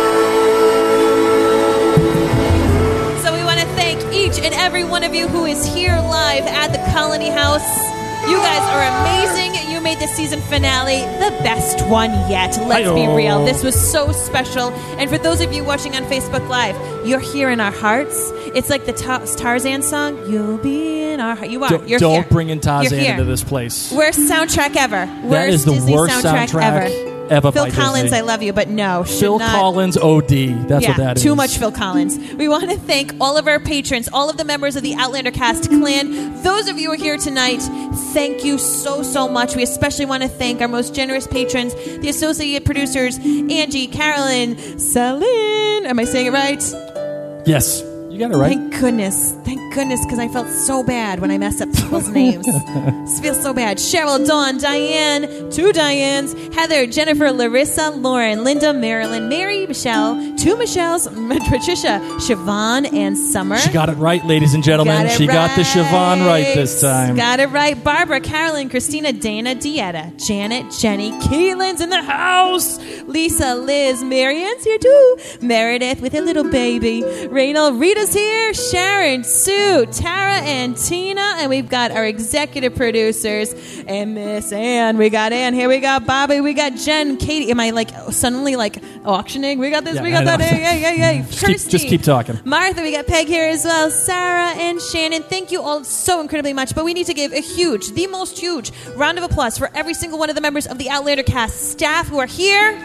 [SPEAKER 3] So we want to thank each and every one of you who is here live at the Colony House. You guys are amazing. You made the season finale the best one yet. Let's be
[SPEAKER 2] Hi-yo.
[SPEAKER 3] real. This was so special. And for those of you watching on Facebook Live, you're here in our hearts. It's like the Tarzan song. You'll be in our heart. You are. You're
[SPEAKER 2] Don't
[SPEAKER 3] here.
[SPEAKER 2] bring in Tarzan
[SPEAKER 3] You're here.
[SPEAKER 2] into this place.
[SPEAKER 3] Worst soundtrack ever.
[SPEAKER 2] That is the
[SPEAKER 3] Disney
[SPEAKER 2] worst soundtrack ever
[SPEAKER 3] Phil
[SPEAKER 2] by
[SPEAKER 3] Collins,
[SPEAKER 2] Disney.
[SPEAKER 3] I love you, but no.
[SPEAKER 2] Phil
[SPEAKER 3] should not.
[SPEAKER 2] Collins OD. That's what that is.
[SPEAKER 3] Too much Phil Collins. We want to thank all of our patrons, all of the members of the Outlander Cast clan. Those of you who are here tonight, thank you so much. We especially want to thank our most generous patrons, the associate producers, Angie, Carolyn, Celine. Am I saying it right?
[SPEAKER 2] Yes. You got it right.
[SPEAKER 3] Thank goodness, because I felt so bad when I messed up people's names. This feels so bad. Cheryl, Dawn, Diane, 2 Dianes, Heather, Jennifer, Larissa, Lauren, Linda, Marilyn, Mary, Michelle, 2 Michelles, Patricia, Siobhan, and Summer.
[SPEAKER 2] She got it right, ladies and gentlemen. She got the Siobhan right this time.
[SPEAKER 3] Got it right. Barbara, Carolyn, Christina, Dana, Dieta, Janet, Jenny, Keelan's in the house. Lisa, Liz, Marianne's here too. Meredith with a little baby. Raynal, Rita's here. Sharon, Sue, Tara, and Tina. And we've got our executive producers and Miss Ann. We got Ann. Here we got Bobby. We got Jen, Katie. Am I suddenly auctioning? We got this.
[SPEAKER 2] Yeah,
[SPEAKER 3] we got
[SPEAKER 2] I
[SPEAKER 3] that.
[SPEAKER 2] know.
[SPEAKER 3] Hey.
[SPEAKER 2] Just keep talking.
[SPEAKER 3] Martha, we got Peg here as well. Sarah and Shannon, thank you all so incredibly much. But we need to give a the most huge round of applause for every single one of the members of the Outlander Cast staff who are here.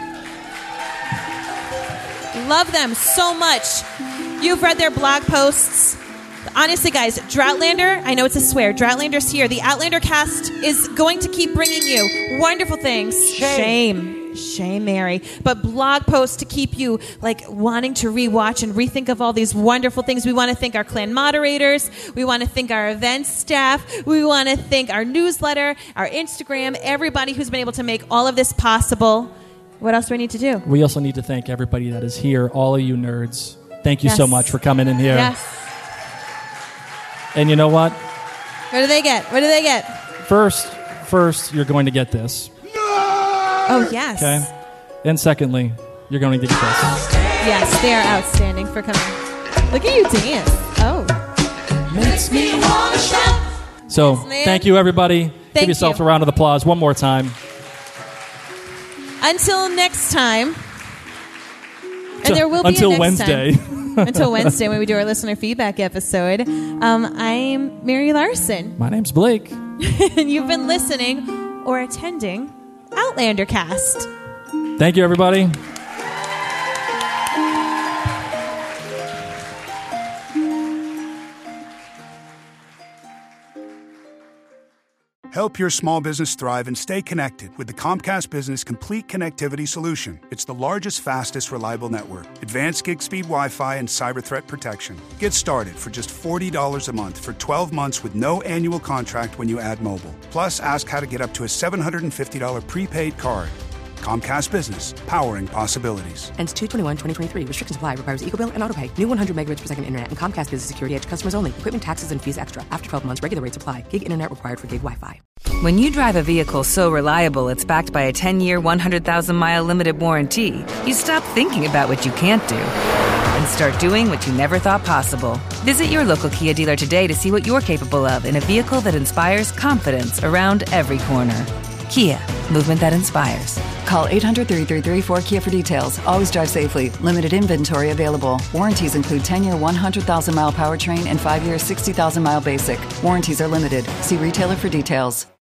[SPEAKER 3] Love them so much. You've read their blog posts. Honestly, guys, Droughtlander, I know it's a swear. Droughtlander's here. The Outlander Cast is going to keep bringing you wonderful things. Shame, Mary. But blog posts to keep you wanting to rewatch and rethink of all these wonderful things. We want to thank our clan moderators. We want to thank our event staff. We want to thank our newsletter, our Instagram, everybody who's been able to make all of this possible. What else do I need to do?
[SPEAKER 2] We also need to thank everybody that is here, all of you nerds. Thank you so much for coming in here.
[SPEAKER 3] Yes.
[SPEAKER 2] And you know what?
[SPEAKER 3] What do they get?
[SPEAKER 2] First, you're going to get this.
[SPEAKER 3] Oh, yes.
[SPEAKER 2] Okay? And secondly, you're going to get this.
[SPEAKER 3] Yes, they are outstanding for coming. Look at you dance. Oh.
[SPEAKER 5] Makes me wanna shout.
[SPEAKER 2] So,
[SPEAKER 3] man.
[SPEAKER 2] thank you, everybody.
[SPEAKER 3] Thank
[SPEAKER 2] Give yourself
[SPEAKER 3] you.
[SPEAKER 2] a round of applause one more time.
[SPEAKER 3] Until next time. And there will be
[SPEAKER 2] until
[SPEAKER 3] a next
[SPEAKER 2] Wednesday.
[SPEAKER 3] time. Until Wednesday when we do our listener feedback episode. I'm Mary Larson.
[SPEAKER 2] My name's Blake.
[SPEAKER 3] And you've been listening or attending Outlander Cast.
[SPEAKER 2] Thank you, everybody.
[SPEAKER 8] Help your small business thrive and stay connected with the Comcast Business Complete Connectivity Solution. It's the largest, fastest, reliable network, advanced gig speed Wi-Fi, and cyber threat protection. Get started for just $40 a month for 12 months with no annual contract when you add mobile. Plus, ask how to get up to a $750 prepaid card. Comcast Business, powering possibilities.
[SPEAKER 9] Ends 2/21/2023. Restrictions apply. Requires EcoBill and AutoPay. New 100 megabits per second internet and Comcast Business Security Edge customers only. Equipment, taxes, and fees extra. After 12 months, regular rates apply. Gig internet required for gig Wi-Fi.
[SPEAKER 10] When you drive a vehicle so reliable it's backed by a 10-year, 100,000-mile limited warranty, you stop thinking about what you can't do and start doing what you never thought possible. Visit your local Kia dealer today to see what you're capable of in a vehicle that inspires confidence around every corner. Kia, movement that inspires.
[SPEAKER 11] Call 800-333-4KIA for details. Always drive safely. Limited inventory available. Warranties include 10-year 100,000-mile powertrain and 5-year 60,000-mile basic. Warranties are limited. See retailer for details.